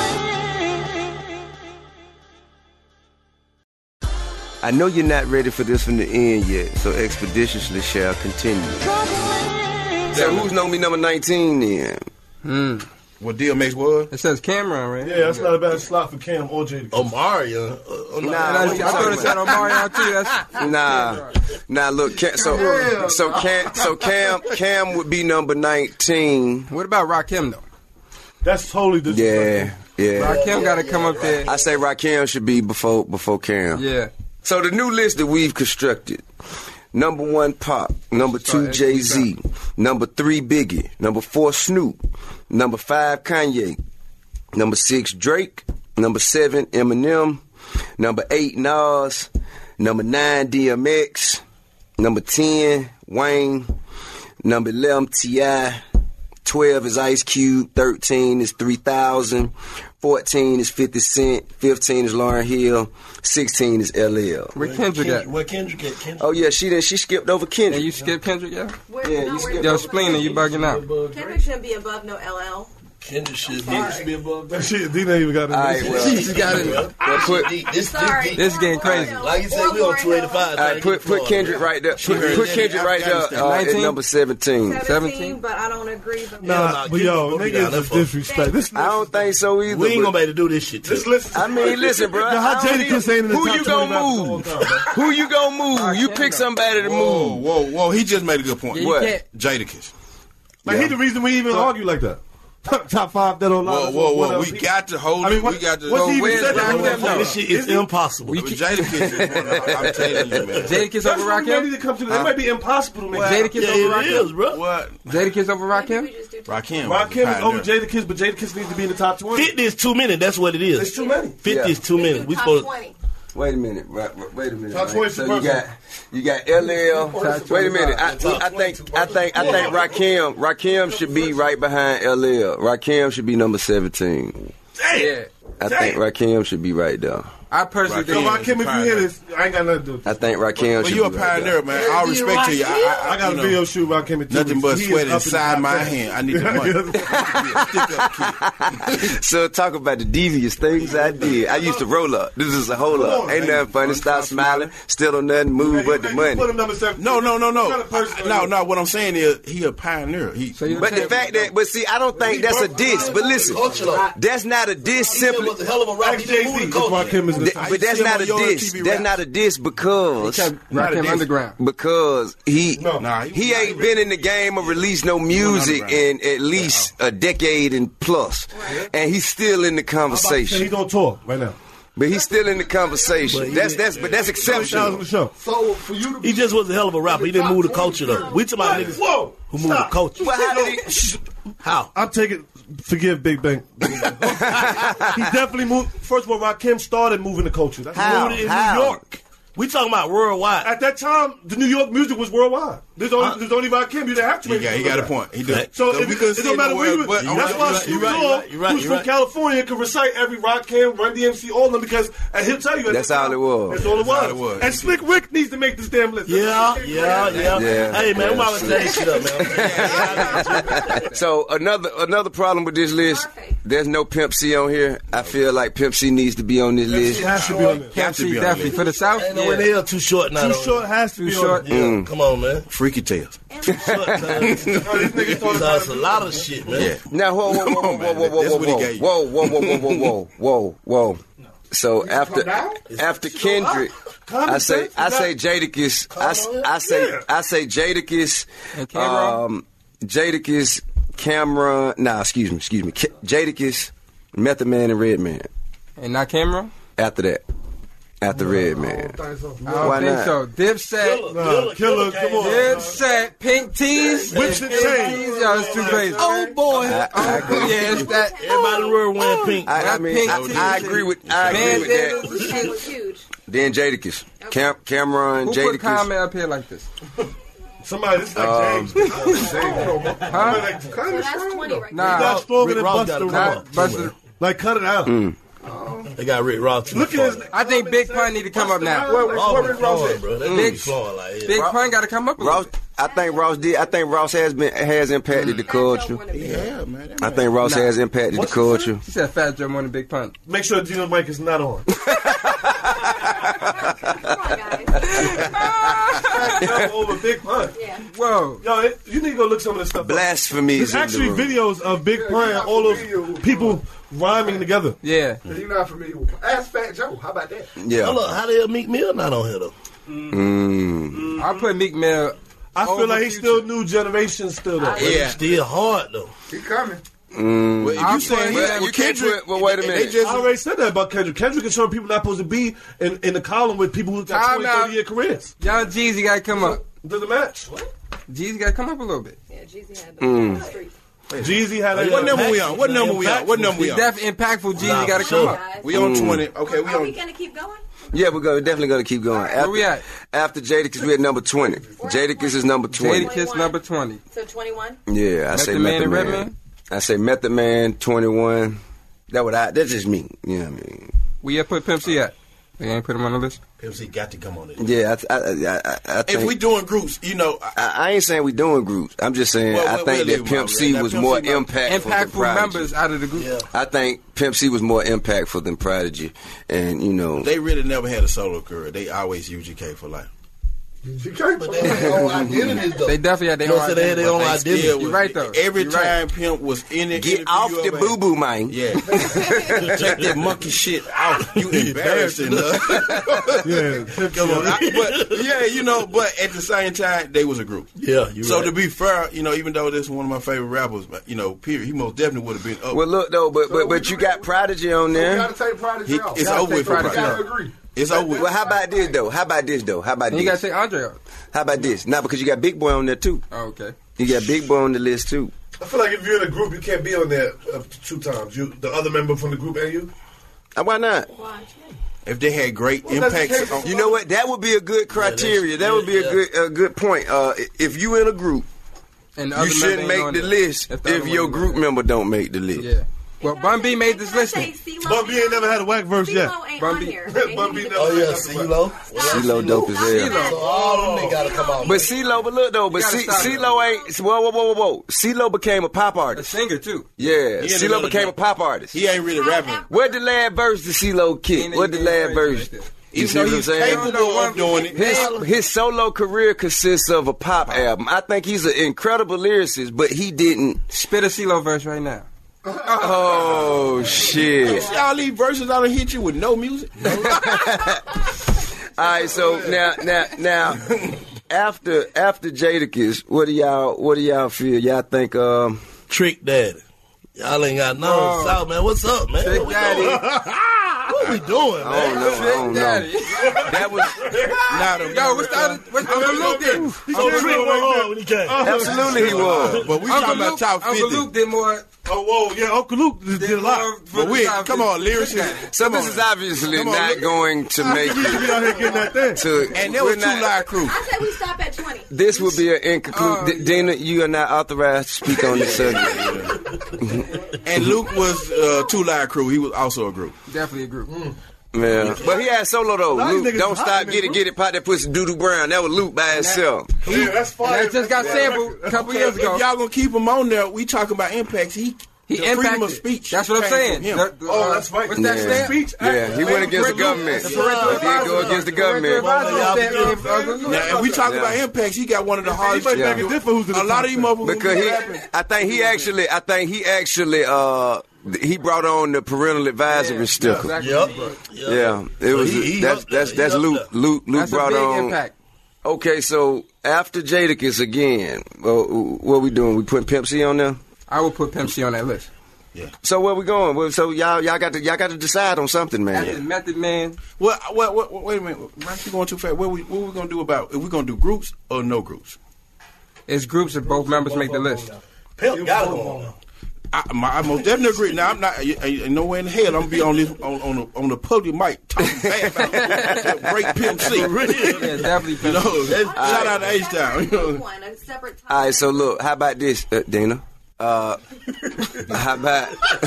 I know you're not ready for this from the end yet, so expeditiously shall continue. So who's gonna be number nineteen then? Hmm. What D M X was? It says Cameron, right? Yeah, that's not a bad slot for Cam or J. Omari. Uh, uh, Nah, And what I, you I thought talking it said about? Omarion too. That's Nah, nah. Look, Cam, so so Cam, so Cam, Cam would be number nineteen. What about Rakim though? That's totally Yeah, disrespectful. yeah. Rakim got to come up there. I say Rakim should be before before Cam. Yeah. So the new list that we've constructed: number one, Pop; number two, Jay Z; number three, Biggie; number four, Snoop; number five, Kanye; number six, Drake; number seven, Eminem; number eight, Nas; number nine, D M X; number ten, Wayne; number eleven, T I; twelve is Ice Cube; thirteen is three thousand; fourteen is fifty Cent; fifteen is Lauryn Hill; sixteen is L L. Where Kendrick at? Where Kendrick at? Kendrick. Oh yeah, she done, she skipped over Yeah, Kendrick. you skip Kendrick, yeah? Where, Yeah, no, you where- skipped- Yo, Spleena, you bugging out. Kendrick shouldn't be above no L L. Kendrick should be, should be above That that. shit, D ain't even got it. All right, well, She got it. well, put, This, this, Sorry. This getting crazy. like you said, we on two eighty-five. all right, put put Kendrick right there. Put, heard put that Kendrick in right there uh, at nineteen? number seventeen. seventeen, seventeen? but I don't agree. But Nah, nah, but yo, Kendrick gonna be down niggas there is for- disrespect. This I don't think so either. We ain't but- gonna be able to do this shit. This Too. list. I mean, listen, bro. Yo, how I don't Jadakiss even- ain't in the Who top you gonna twenty-five of all move? time, bro? Who you gonna move? You pick somebody to Whoa, move. whoa, whoa. He just made a good point. Yeah, you What? can't. Jadakiss. Like, he the reason we even argue like that. Top five that don't Whoa, lie. whoa, What whoa. else? We got to hold I mean, it. what, We got to. what's he even where's said that? Rakim, though? This shit is impossible. But Jadakiss is one. I'm telling you, man. Jadakiss That's over what we need Rakim? to come to. It might be impossible to make. Jadakiss Yeah, over it is, Rakim? bro. What? Jadakiss over Rakim? Rakim. Rakim is over Jadakiss, but Jadakiss needs to be in the top twenty. fifty is too many. That's what it is. It's too many. fifty Yeah. is too many. We top supposed. twenty. Wait a minute. Right, right, wait a minute. Top right. twenty So is you got you got L L. Wait a minute. I, Top I think I think I think Rakim Rakim should be right behind L L. Rakim should be number seventeen. Yeah. I think Rakim should be right there. I personally Yo, think. Rakim, if you hear this, I ain't got nothing to do with I this. think Rakim Well, should you a be right pioneer, there. man. All respect to you. I, I, I got you a know, video shoot Rakim in two Nothing weeks. but He is sweat up in the inside top my ten. hand. I need the money. Stick up, kid. So talk about the devious things I did. I used to roll up. This is a hold up. Ain't nothing funny. Stop smiling. Still don't nothing move but the money. Put him number seventeen. No, no, no, no. What kind of person No, are you? no. What I'm saying is, he a pioneer. He. So you But the fact that, but see, I don't think that's a diss. But listen, that's not a diss simply. was a hell of a rapper. Ask He didn't Jay-Z move if the culture. Rakim is in the Th- top. But that's see him not a on your diss. T V That's rap. not a diss because Rakim Underground. because he No. Nah, he ain't been in the game or released no music in at least a decade and plus, and he's still in the Say conversation. he's on tour right now. But he's still in the But conversation. he That's didn't- that's but that's Thousand the exceptional. show. So for you to be He just was a hell of a rapper. He didn't move the culture though. We talking about niggas Whoa! who move the Stop. culture. Well, how did he? How? I'm taking. Forgive Big Bang. he definitely moved. First of all, Rakim started moving the culture. That's How? rooted in How? New York. We talking about worldwide. At that time, the New York music was worldwide. There's only, Huh? there's only Rakim. You didn't have to He make got, it he got a like point. He did. So, So if, we couldn't it see don't matter where you nowhere, was. but That's I'm why right, Snoop you're right, you're Dogg, right, you're right, who's you're from right. California, could recite every Rakim, Run D M C, all of them because and he'll tell you. at That's the all time, it was. That's all it That's all was. it was. And Slick Rick needs to make this damn list. Yeah, yeah, yeah, Yeah. Hey, man, we might as well Yeah. tear this shit up, man. So another another problem with this list, there's no Pimp C on here. I feel like Pimp C needs to be on this He list. has to be on there. Got to be on Definitely there. for the South. Ain't no way in hell too short now. Too though. short has to Too be short. on there. Yeah, Mm. come on, man. Freaky Tales. Short, cuz. Oh, these niggas thought about That's a lot of shit, man. Yeah. Now, whoa, whoa, whoa, Come whoa, on, man. whoa, whoa, That's whoa, what he whoa, gave you. whoa, whoa, whoa, whoa, whoa, whoa, whoa, whoa. So after down? after Kendrick, Common I say sense, I you got- say Jadakiss, I, s- I say Yeah. I say Jadakiss, And Cameron? um, Jadakiss, Cameron. Nah, excuse me, excuse me, K- Jadakiss, Method Man, and Redman. And not Cameron? After that, after Redman. I don't Why think not? so. Dipset. Nah, Killer, come on. Dipset. Pink tees. Whips and Pink chains. tees. Y'all is too crazy. Oh boy, I, I agree. Yeah, it's that. Everybody in the world wearing pink. I, I That mean, pink I, tee. I agree with I agree with that. Bandanas. That was huge. Then Jadakiss, Cam, Cameron, Who put Jadakiss. comment up here like this? Somebody, this is like Um, James. Huh? Like, So cut it that's strong, twenty though. right Nah. He got stronger Rick than Ross Buster. gotta come Rhymes. up. Buster. Like, cut it out. They got Rick Ross too Look far. at his. I think Big Pun need to come up now. Ross be flowing, bro. They Big- be flowing like yeah. Big Pun got to come up. a little Ross, bit. I think Ross did. I think Ross has been has impacted the culture. Yeah, man. that I man- think Ross Nah. has impacted the culture. She said Fat Joe more than Big Pun. Make sure Gino's mic is not on. Come on, guys. Over Big Pun. Yeah. Whoa. Yo, it, you need to go look some of this stuff up. Blasphemies There's in actually the room. videos of Big Pun and all those people rhyming together. Yeah. You're not familiar with Ask Fat Joe. How about that? Yeah. Hold up, how the hell Meek Mill not on here though? Mm. I put Meek Mill. I feel over like he's Future. still new generation still though. Yeah. It's still hard though. He coming. Well, if I'll you saying put- he Well, with you can't Kendrick, put- well, wait a they- minute. They just, I already said that about Kendrick. Kendrick is showing people not supposed to be in, in the column with people who got Time twenty, out. thirty year careers. Young Jeezy got to come up. Doesn't match. Jeezy got to come up a little bit. Yeah, Jeezy had the street. Jeezy had a what number we on? What number we on? What number we He's on? definitely impactful. Jeezy Nah, got to for come sure. up. We on twenty. Okay, we Are we on. gonna keep going? Yeah, we're gonna definitely gonna keep going. After, we at? After Jadakiss, we at number twenty. Jadakiss is number twenty. Jadakiss number twenty. So twenty-one. Yeah, I Method say Man Method and Man. Redman? I say Method Man twenty-one. That what I. That's just me. You know what I mean? We have put Pimp C at. We ain't put him on the list. Pimp C got to come on it. Yeah, I, I, I, I, I think. If we doing groups, you know, I, I, I ain't saying we doing groups. I'm just saying Well, I well, think we'll that leave Pimp him C out. was Pimp more C might- impactful. than Impactful Prodigy. members out of the group. Yeah. I think Pimp C was more impactful than Prodigy, and you know. they really never had a solo career. They always U G K for life. But they had their own identities though. They definitely had their You know own what I'm saying? They had their own They identity. still You was- right, though. Every You right. time Pimp was in it, Get off the boo boo, man. Yeah, take that monkey shit off. You embarrassing us. Yeah. Come on, I, but yeah, you know, but at the same time, they was a group. Yeah, you So right. to be fair, you know, even though this is one of my favorite rappers, but you know, period, he most definitely would have been up. Well, look though, but but but you got Prodigy on there. take Prodigy He- it's over with for Prodigy Prodigy. out. Agree. It's over with. Well, how about this though? How about this though? How about And you got to this? take Andre out. How about this? Not because you got Big Boy on there too. Oh, okay. You got Big Boy on the list too. I feel like if you're in a group, you can't be on there up to two times. You, the other member from the group, and you. Uh, Why not? Why? If they had great Well, that's the impacts case. on, You know what? That would be a good criteria. That would be a yeah. good a good point. Uh, if you in a group, And the you other shouldn't member make ain't on the there. list the if other your one group ain't on member don't make the list. there. Yeah. Well, Bun B made this list. Say Bun B ain't never had a whack verse yet. CeeLo ain't Bun on B. here. Bun B never Oh yeah, had a CeeLo. CeeLo dope as hell. CeeLo. So all them they gotta come out. But CeeLo, but look though, but gotta C- stop it. CeeLo ain't. Whoa, whoa, whoa, whoa, whoa. CeeLo became a pop A artist. singer, too. Yeah, ain't CeeLo another became a dope. pop artist. he ain't really rapping. What the last verse did CeeLo kick? Ain't What the even last crazy verse? right there. You Even see though what I'm he's saying? capable of doing it. His his solo career consists of a pop album. I think he's an incredible lyricist, but he didn't. Spit a CeeLo verse right now. Oh shit! See all these verses I done hit you with no music. All right, so now now now after after Jadakiss, what do y'all what do y'all feel? Y'all think um Trick Daddy. Y'all ain't got no Oh. South, man. What's up, man? Trick What we Daddy. doing? What we doing, I don't man? know. I don't know. That was Not a Yo, what's the other? What's Uncle Luke did? So Trick went hard when he came. absolutely he was. But we Uncle talking about Luke, top Uncle fifty. Luke did more. Oh, whoa, yeah, Uncle Luke did, did a lot. more for But the we, top come fifty. on, lyricist. So this is obviously Come on, not look. going to make You should be out here getting that thing. to. And there was we're two not- live crew. I said we stop at twenty. This would be an inconclusive. Oh, D- Dina, you are not authorized to speak on this subject. And Luke was uh, two live crew. He was also a group. Definitely a group. Yeah. But he had solo though. lot of Luke, niggas don't is stop, hot in get that it, get it, pop that pussy, Doodoo Brown. That was Luke by himself. Yeah, that's And fire. that just got sampled a couple years If ago. y'all gonna keep him on there, we talking about impacts. He, He the freedom impacted. of speech. That's what I'm came saying. from him. The- the, Oh, uh, that's right. What's that Yeah. stamp? Speech Yeah, he went against the government. The He parental did go advisory. against the Parental government. advisory Well, stamp y'all gave Uncle Luke. Now, if we talking Yeah. about impacts, he got one of the hardest. might make it different who's in the A lot top of these ten. motherfuckers. Because he, rapping. I think he actually, I think he actually, uh, he brought on the parental advisory sticker. Exactly. Yep. Yeah, it was. he- he that's helped that's that. that's He Luke. helped that. Luke Luke That's a brought big on. impact. Okay, so after Jadakiss again, well, what we doing? We putting Pimp C on there. I would put Pimp C on that list. So where we going? Well, so y'all y'all got to y'all got to decide on something, After man. Method Man, Well, well, well, wait a minute. Ryan, you going too fast. What we what we gonna do about? Are we gonna do groups or no groups? it's groups if both members make the list. Pimp got to go on now. I, my, I most definitely agree. Now I'm not. I, I, nowhere in the hell I'm gonna be on this on on the, on the public mic talking bad about great Pimp C. Yeah, definitely You Pimp know, C. shout out to H Town. You know. One, a separate topic. All right, so look, how about this, uh, Dana? Uh, how about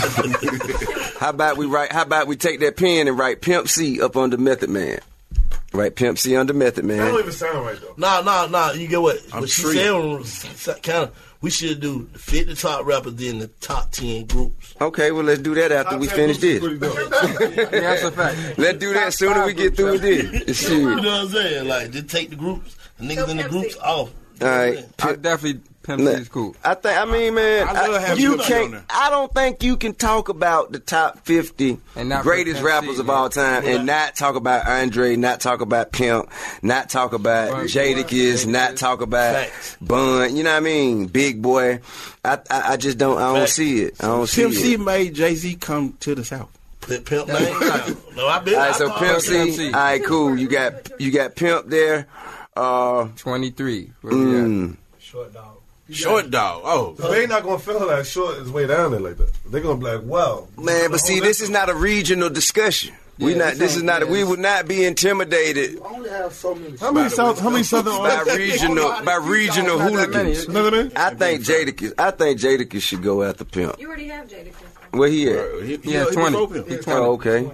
how about we write? How about we take that pen and write Pimp C up under Method Man? Right, Pimp C under Method That don't Man. even sound right, though. Nah, nah, nah. You get what? I'm what she sure. said was kind of. We should do the fifty top rappers, then the top ten groups. Okay, well let's do that after we finish this. Yeah, that's a fact. Let's do that sooner we get through with this. You Shit. know what I'm saying? Like, just take the groups, the niggas So in the Pimp groups C. off. All right. I definitely Pimp C is cool. I think. I mean, man, I love I- having you Pimp C on can't. there. I don't think you can talk about the top fifty And not put greatest Pimp C, rappers of man. all time, and not talk about Andre, not talk about Pimp, not talk about Bun- Jadakiss, Bun- not talk about Facts. Bun. You know what I mean? Big Boy. I, I, I just don't. I don't Facts. see it. I don't see Pimp C it. made Jay Z come to the South. Put Pimp name down. No, I been. All right, I so called Pimp Pimp C. All right, cool. You got you got Pimp there. Uh, twenty-three. Where we mm, Short dog. Short dog. Oh, They not gonna feel like Short is way down there like that. They're gonna be like, wow. man, but see, this is not a regional discussion. We Yeah, not. this This is ain't- not. yeah, We this- would not be intimidated I only have so many. How many South? How many Southern by artists? regional by regional Not that many. hooligans. You know what I mean? I think Jadakiss. I think Jadakiss should go after Pimp. You already have Jadakiss. Where he at? he, He had twenty. before Pimp. He twenty. Oh, okay.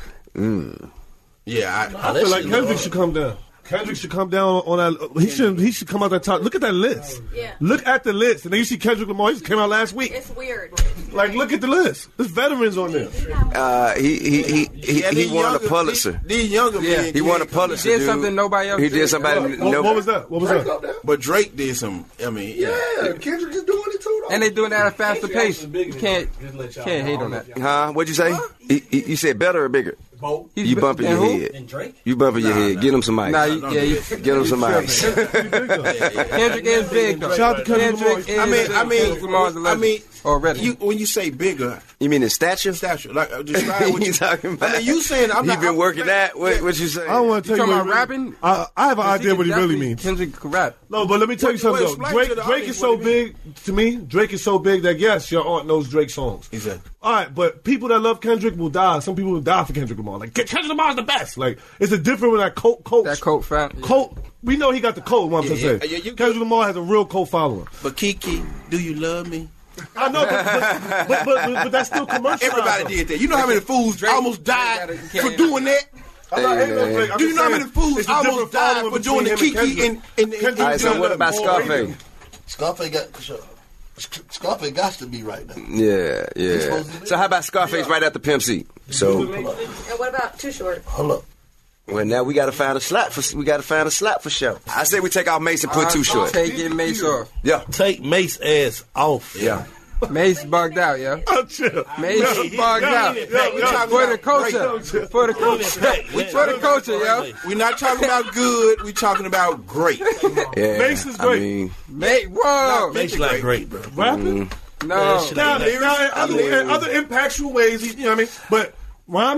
Mm. Yeah, I, I feel like Kendrick should come down. Kendrick should come down on that. He should. He should come out that top. Look at that list. Yeah. Look at the list, and then you see Kendrick Lamar. He just came out last week. It's weird. Like, look at the list. There's veterans on there. Uh, he he he he, yeah, he these won a younger- Pulitzer. These, these younger Yeah. men, He won a can't- Pulitzer. He did dude. something nobody else He did. did somebody. What, no, what was that? What was that? But Drake did some. I mean, yeah. Yeah, Kendrick is doing it too, though. And they doing that at a faster pace. You can't, can't hate on that. Huh? What'd you say? He, he, you said better or bigger? He's You be- bumping and your who? head. You bumping your head. Get him some ice. Nah, you, yeah, you, Get him some ice. Kendrick is big though. Shout out to Kendrick Lamar. Kendrick is I mean, big. I mean, Kendrick Lamar's a I legend. mean, already. You, when you say bigger, You mean in stature? stature, like uh, describe what you you talking about? I mean, you saying I'm He not. been I'm- working that? What, what you saying? I don't want to You tell you. talking what about he really- rapping? I, I have an idea what he really Definitely means. Kendrick can rap. No, but let me tell you What- something what- though. explain Drake, to the Drake audience is so what he big to me. Drake is so big that yes, your aunt knows Drake songs. Exactly. All right, but people that love Kendrick will die. Some people will die for Kendrick Lamar. Like Kendrick Lamar's the best. Like it's a different with that cult. Coach. That coat fan. Cult. We know he got the cult. What I'm Yeah, saying. yeah, yeah, you- Kendrick Lamar has a real cult following. But Kiki, do you love me? I know, but but, but, but, but that's still commercial. Everybody did that. You know how many fools Drake- almost died Drake gotta- for doing that? I'm not hating on Drake. I'm Do you just know how saying many fools it's a almost different died following for doing the between him Kiki and Kendrick. and, and, Kendrick All right, so is what about more Scarface? rated. Scarface got Scarface got to be right now. Yeah, yeah. supposed to be- So how about Scarface right after Pimp C? So, And what about Too Short? Hold up. well, now we got to find a slot for we got to find a slot for show. I say we take off Mace and put Too Short. Take it Mace off. Yeah, Take Mace ass off. yeah. Mace bugged out, yo. Oh, chill. Mace bugged out. For the culture. For the culture. For the culture, yo. We're not talking about good. We're talking about great. Yeah, Mace is I great. mean, Mate, whoa. Mace not great, bro. Rapping. No. shit Now, like now, in other, in other impactful ways, he- you know what I mean? But rhyming,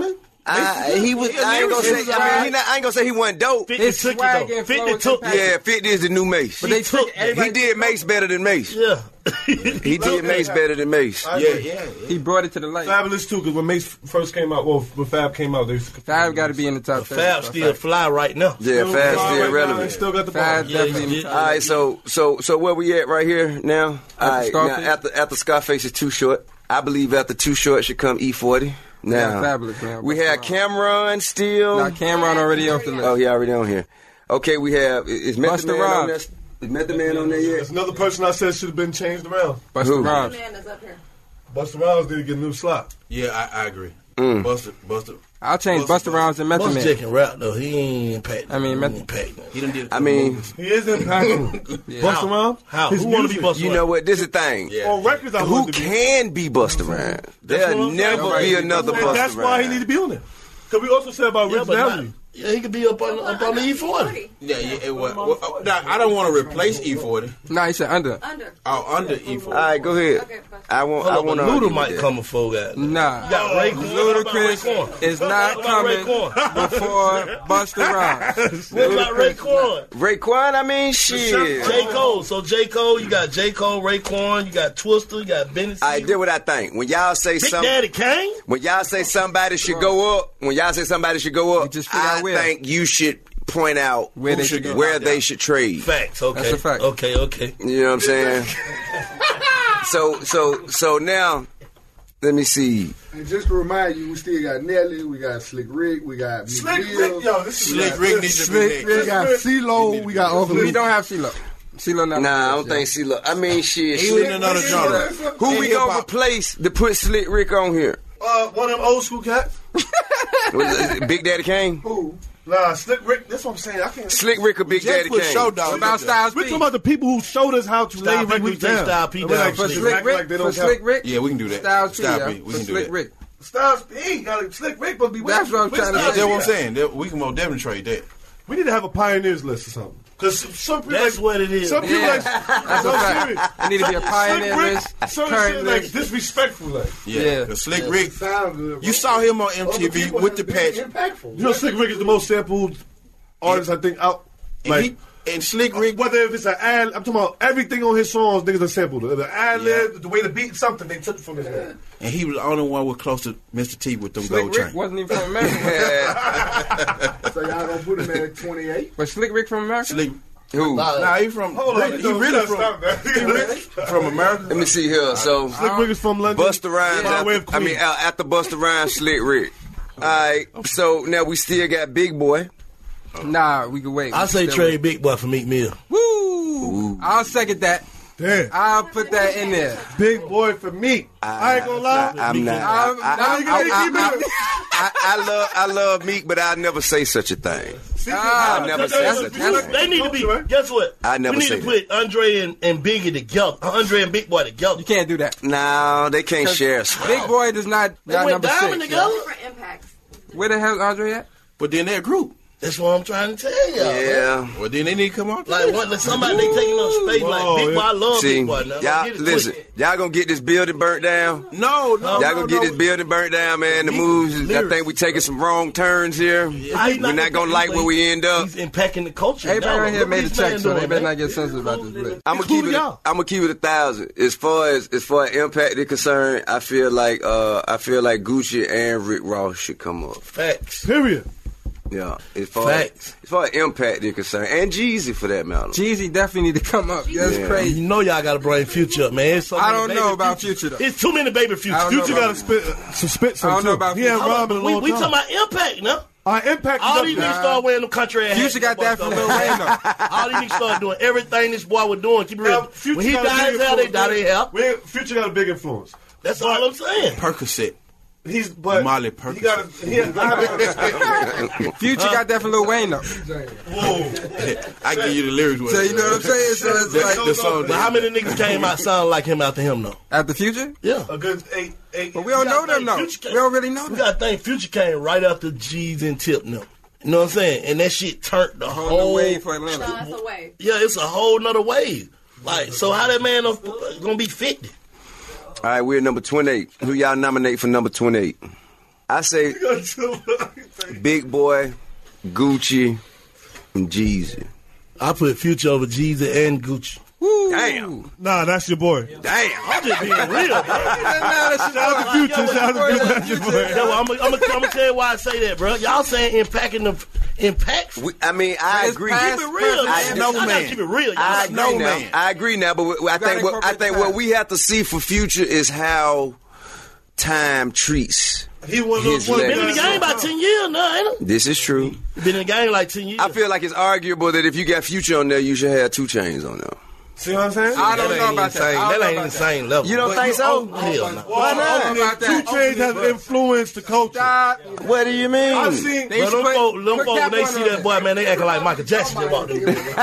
I, he was. I ain't gonna say. I mean, he not, I ain't gonna say he wasn't dope. fifty took it, though. fifty took it. Yeah, fifty is the new Mace. But they took He did Mace better than Mace. Yeah. He did Mace better than Mace. I Yeah, agree. yeah. He brought it to the light. Fabulous too, because when Mace first came out, well, when Fab came out, they Fab got to be in the top thirty. Fab still fly right now. Yeah, Fab Fab still right now, relevant. Still got the Fab ball. definitely. Yeah, All right, so so so where we at right here now? All right, now Scarface? after after Scarface is Too Short, I believe after Too Short should come E forty. Now Yeah, Fabulous, man. we had Cameron still. Now Cameron already off the list. Oh, he already on here. Okay, we have is Method Busta Man on there? Rhymes. Is Method Man on there yet? That's another person I said should have been changed around. Busta Who? Rhymes. Man is up here. Busta Rhymes didn't get a new slot. Yeah, I, I agree. Mm. Buster, Buster. I'll change Busta Rhymes and Method Most Man. J can rap though. He ain't impact. I mean, he Method- ain't impact. He done did. I mean, He is impactful. Yeah. Busta Rhymes? How? His Who want to be music. Busta you know what? This is the thing. Yeah. On records, I Who wanted to be. can be Busta Rhymes? There'll what I'm never saying. be another And Busta that's why he Rhymes. need to be on there. Because we also said about Yeah, but not, originality. yeah, he could be up on up on the E forty. Yeah, yeah. It, well, well, now, I don't want to replace E forty. Nah, he said under. Under. Oh, under E All forty. right, go ahead. Okay, fine. I want. Hold I up, want but to. Luda might come before that. Nah. You got Ray Corn. Ludacris is not What about Ray coming Corn? before Busta Rhymes. What about Ray Corn? Raekwon, I mean, shit. J. Cole. So J. Cole, you got J. Cole, Ray Corn, you got Twister, you got Benny I Siegel. did what I think. When y'all say Big something, Daddy Kane? when y'all say somebody should go up, when y'all say somebody should go up, You just figure I out where. think you should point out Where who they should should go. where they should trade. Facts, okay. That's a fact. Okay, okay. You know what I'm saying? so so so now, let me see. And just to remind you, we still got Nelly, we got Slick Rick, we got Slick Meek Rick, Mill, yo, this is Slick Rick needs to be Slick Rick, we got next. CeeLo, we got Uncle We Luke. don't have CeeLo. CeeLo not. Nah, I on don't the think list, CeeLo. I mean, shit. He was in Slick- another genre. Who we In gonna hip-hop. replace to put Slick Rick on here? Uh, one of them old school cats. Was it Big Daddy Kane? Who? Nah, Slick Rick. That's what I'm saying. I can't. Slick Rick or Big Just Daddy put Kane? Show Dog. What about Styles We're P? talking about the people who showed us how to lay Style P, records we take down. Style P And we're down like, for shit, Slick act Rick? like they For don't Slick count. Rick? Yeah, we can do that. Styles P, Style yeah. P, we For can do Slick that. Rick. Styles P. Got Slick Rick supposed to be with That's what I'm with trying to Styles That's P. what I'm saying. That- We can more demonstrate that. We need to have a pioneers list or something. Because some people That's like, what it is. Some people Yeah. like, That's a I'm fact. serious. It need to be a pioneer Slick Rick, list, some current shit like list. disrespectful. Like, Yeah. Yeah. The Slick Rick. Sound good, You bro. saw him on M T Other V people with the have patch. been impactful. you know, Slick Rick is the most sampled artist I think out. And, Like, he, and Slick Rick. whether if it's an ad, I'm talking about everything on his songs. Niggas are sampled. The ad lib, the way the beat, something they took from his man. And he was the only one with close to Mister T with them Slick gold Rick chains. wasn't even from America. So y'all gonna put him at twenty-eight? But Slick Rick from America? Slick. Who? Nah, he from. Hold on, he you really gotta from. stop that. He really from America. Let me see here. So Slick Rick is from London. Busta Rhymes. By way of After, I mean, Queens. uh, after Busta Rhymes, Slick Rick. All right. So now we still got Big Boy. Nah, we can wait. I say Still trade Big Boy for Meek Mill. Woo! I'll second that. Damn. I'll put that in there. Big boy for me. I ain't gonna lie. I, am not. I'm- I, I, I'm- I, I'm- I, I, I love. I love Meek, but I never say such a thing. Ah, I never They- say such a they- thing. They need to be. Guess what? I never We need say to put Andre and, and Biggie together. Andre and Big Boy together. You can't do that. No, they can't share. a spot. Big Boy does not They got went number diamond six. together. Different impacts. Where the hell is Andre at? But then they're a group. That's what I'm trying to tell y'all. man. Yeah. Well, then they need to come out. Like what? Somebody they taking up space. Whoa, Like Big Boy, I love See, Big Boy. Now y'all Get it listen. twisted. Y'all gonna get this building burnt down. No, no, Y'all no, gonna get no. this building burnt down, man. The moves. I lyrics. think we taking some wrong turns here. How he We're not gonna like where we end up. He's impacting the culture. Everybody now. right here Look what made a this check, man so they doing, better man. not get sensitive about this blitz. I'm gonna It's cool keep to it. y'all. I'm gonna keep it a thousand. As far as as far as impact is concerned, I feel like uh I feel like Gucci and Rick Ross should come up. Facts. Period. Yeah, as far Facts. as, as far as impact is concerned, and Jeezy for that matter. Jeezy definitely need to come up. That's Yeah. crazy. You know y'all got to bring Future up, man. It's so I many don't baby know about Futures. Future, though. It's too many baby I Futures. don't know Future about got to spit uh, some spit. Some I don't know too. about He ain't Future. rhymed in a we long we time. talking about impact now. Our impact. All is these up niggas there. start wearing them country ass. Future hats. got that from Lil Wayne, though. All these niggas start doing everything this boy was doing. Keep it Now, real. Future When he got a died big his hair, they influence. died their hair. We- Future got a big influence. That's all I'm saying. Percocet. He's but Molly he Perkins. got a, he, I, Future got that from Lil Wayne, though. I give you the lyrics. with So it. you know what I'm saying? So it's The, like, the song. But how many niggas came out sounding like him after him though? at the Future? Yeah. a good eight, eight. But we don't know them, though. Future came- We don't really know We them. gotta think Future came right after G's and Tip now. You know what I'm saying? And that shit turned the Whole new whole wave for No, Atlanta. that's a wave. Yeah, it's a whole nother wave. Like, so how that man uh, gonna be fifty? All right, we're number twenty-eight. Who y'all nominate for number twenty-eight? I say Big Boy, Gucci, and Jeezy. I put Future over Jeezy and Gucci. Woo. Damn. Nah, that's your boy. Damn. I'm just being real, bro. Shout out to Future. Shout out to Future. That's your boy. Yeah, well, I'm going to tell you why I say that, bro. Y'all saying impacting the impact. We, I mean, I agree. Keep it real. I, I, know, I gotta man. keep it real. Y'all. I agree know, now. man. I agree now, but I think what I think what we have to see for Future is how time treats. He was his been in the legacy. game about ten years now, ain't it? This is true. Been in the game like ten years. I feel like it's arguable that if you got Future on there, you should have two chains on there. See what I'm saying? I don't that know ain't about the that. same. I don't That know ain't about the that. same level. You don't think so? Hell no. Why not? about that. Two Chainz has influenced the culture. What do you mean? I've seen. But them put- folk, them put folk, when they Cap see on that it. boy, man, they acting like Michael Jackson just walked in.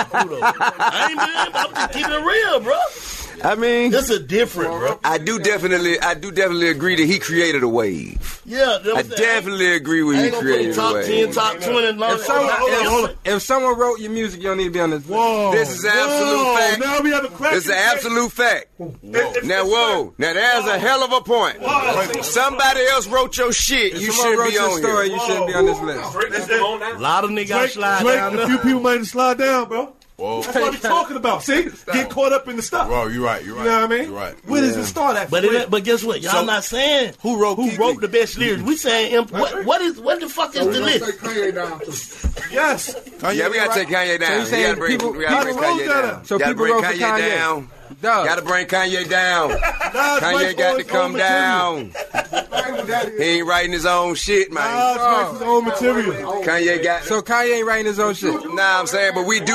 I ain't been, I'm just keeping it real, bro. I mean, This is different, bro. I do definitely, I do definitely agree that he created a wave. Yeah, you know what I I'm saying? definitely agree with I he ain't gonna put created a top wave. ten, top twenty, and all If someone, that. if, if someone wrote your music, you don't need to be on this. Whoa. This is absolute Whoa. fact. Now we have a crack. It's an absolute fact. Now, whoa. Now, there's a hell of a point. Somebody else wrote your shit. You If someone shouldn't wrote be your on story, here. you shouldn't be on this list. A lot of niggas Drake, slide Drake, down a there. few people might slide down, bro. Whoa. That's what we talking about. See, get caught up in the stuff. Bro, you're right. You're right. You know what I mean? You're right. Where does it start at? But it, but guess what? Y'all So, not saying who wrote who Kiki? wrote the best lyrics. We saying imp- what, what is what the fuck is the list? Yes. Yeah, we gotta take Kanye down. you we saying gotta bring, people- we gotta bring people wrote Kanye that down. up. So gotta people bring wrote for Kanye, Kanye. down. Dog. Gotta bring Kanye down. Nah, it's Kanye Mike got for to his come own down. He ain't writing his own shit, Nah, man. it's Mike for his own material. Kanye got. So Kanye ain't writing his own shit. Nah, I'm saying, but we do.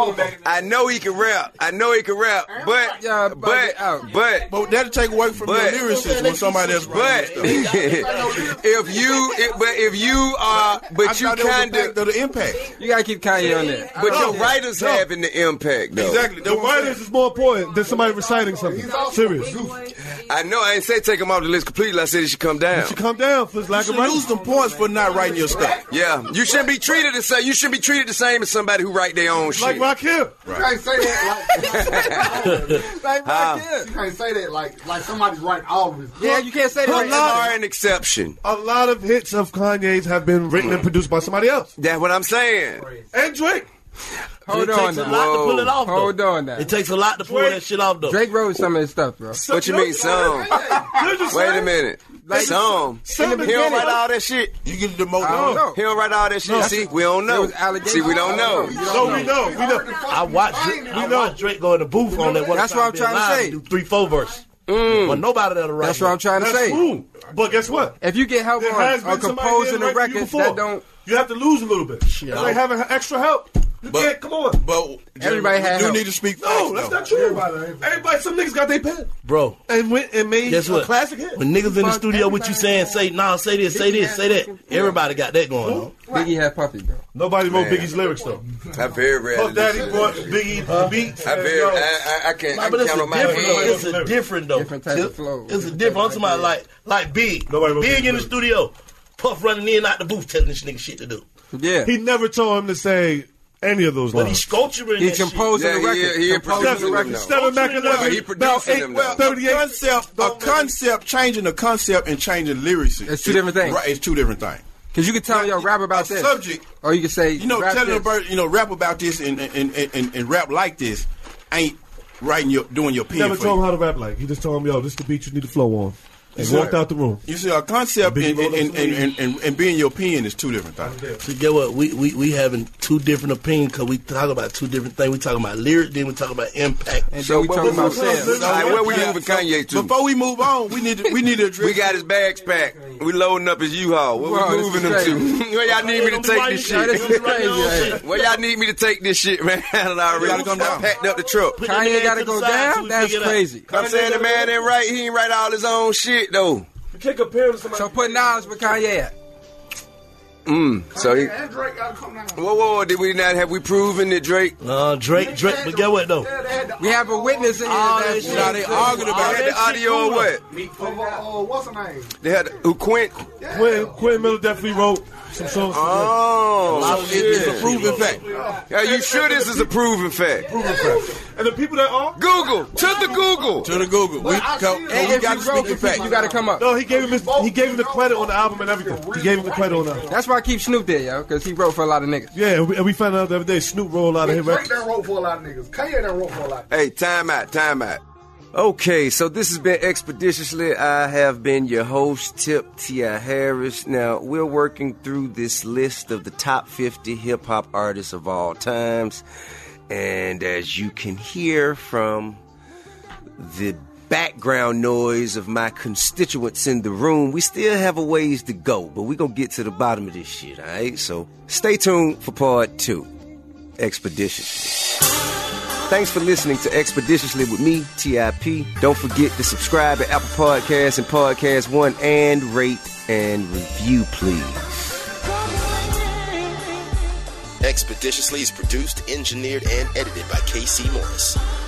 I know he can rap. I know he can rap, but Yeah, but bug it out. but. But that'll take away from But- your lyricist when somebody else But writes stuff. if you, if, but if you are, I but you thought that was kind the fact of, of the impact. You gotta keep Kanye on there. but your writers having the impact though. Exactly. The writers is more important than somebody reciting something. Serious. I know. I ain't say take him off the list completely. I said he should come down. You come down for his You lack of should lose writing. them points for not writing your stuff. Yeah, you shouldn't be treated the same. You should be treated the same as somebody who write their own Like shit. Rakim. You can't say that like, like Huh? You can't say that like like somebody's writing all of it. Yeah, you can't say that. You Right are an exception. A lot of hits of Kanye's have been written and produced by somebody else. That's what I'm saying. And Drake. Hold it on takes a now. lot to pull it off, though. Hold on now. It takes a lot to pull that shit off, though. Drake wrote some of his stuff, bro. What you mean, some? Wait a minute. Some. Some He don't write all that shit. You get the most. I don't know. He don't write all that shit. See, we don't There know. was allegations. See, we don't know. No, we know. We know. I watched Drake, I watched Drake go in the booth on that. That's what I'm trying to say. Do three, four verse. But nobody that'll write. That's what I'm trying to That's say. cool. But guess what? If you get help There has on, on been somebody composing there a to write for you record, before. that don't. You have to lose a little bit. Yeah. Like having extra help. You But- can't, come on. But Everybody had you help. need to speak facts. No, that's though. not true. Everybody, some niggas got their pen Bro, and went and made guess a what? classic hit. When niggas in the studio with you saying, say, nah, say this, say this, say that. Everybody got that going on. Biggie had Puffy, bro. Nobody wrote Man. Biggie's lyrics though. I very rarely. Puff Daddy listen. brought Biggie the beats. I and, very. yo, I, I, I can't. Nah, I but can it's count a on my different though. hands. It's a different though. Different type of It's- flow. It's a different. I'm talking about like, like Big. Nobody wrote Big Biggie in the lyrics. studio. Puff running in and out the booth telling this nigga shit to do. Yeah. He never told him to say any of those But he's lines. sculpturing He's that shit. composing Yeah, the he- record. he Composing producing the them, record. though. Seven Mac He eleven, producing about them, eight, though. Well, a thirty-eight. concept, a concept, changing a concept and changing lyrics. It's two different things. Right, it's two different things. Because you can tell yo rap about a this, subject, or you can say you know, rap telling this. about, you know, rap about this and and, and, and and rap like this ain't writing your doing your pen Never for told him you. how to rap like. He just told him, yo, this is the beat you need to flow on. And Sure. walked out the room. You see, a concept Biggie and wrote and, us and, some and, and, and being your pen is two different things. So get what? We, we we having two different opinions because we talk about two different things. We talking about lyrics, then we talk about impact. And So then we what- talking about what- what- sales. All right, where we Yeah, moving so Kanye to? Before we move on, we need to, we need to address. We got his bags packed. We loading up his U-Haul. Where Wow, we this moving is him to? Where y'all need me to take this Yo, this shit? is crazy. Right? Where y'all need me to take this shit, man? I already gotta come down. packed up the truck. Put that Kanye nigga got to to the go side till down. we That's figure it out. crazy. I'm saying the man ain't right. He ain't write all his own shit though. You can't compare him to somebody. So put Nas with Kanye at. Mm. So he. And Drake got to come down. Whoa, whoa! Did we not have we proven that Drake? Uh, Drake, Drake, but get what though? We have a witness in here. All That's that Now shit. they argued They about had it. the audio or what? Uh, what's her name? They had who Quint? Quinn, Quinn Miller definitely wrote some songs. Oh, So it- it's a proven fact. are you sure this is a proven fact? And the people that are Google to the Google to the Google. We, I co- see it. we And if got you to broke speak it, the facts. you got to come up. no, he gave him his, he gave him the credit on the album and everything. He gave him the credit on the album. That's why I keep Snoop there, yo, because he wrote for a lot of niggas. Yeah, and we, and we found out the other day Snoop rolled out of his Drake records. done wrote for a lot of niggas. Kanye done wrote for a lot of niggas. Hey, time out, time out. Okay, so this has been Expeditiously. I have been your host, Tip T I. Harris. Now, we're working through this list of the top fifty hip-hop artists of all times. And as you can hear from the background noise of my constituents in the room, we still have a ways to go, but we're going to get to the bottom of this shit, all right? So stay tuned for part two, Expeditiously. Thanks for listening to Expeditiously with me, T I P. Don't forget to subscribe at Apple Podcasts and Podcast One and rate and review, please. Expeditiously is produced, engineered, and edited by K C Morris.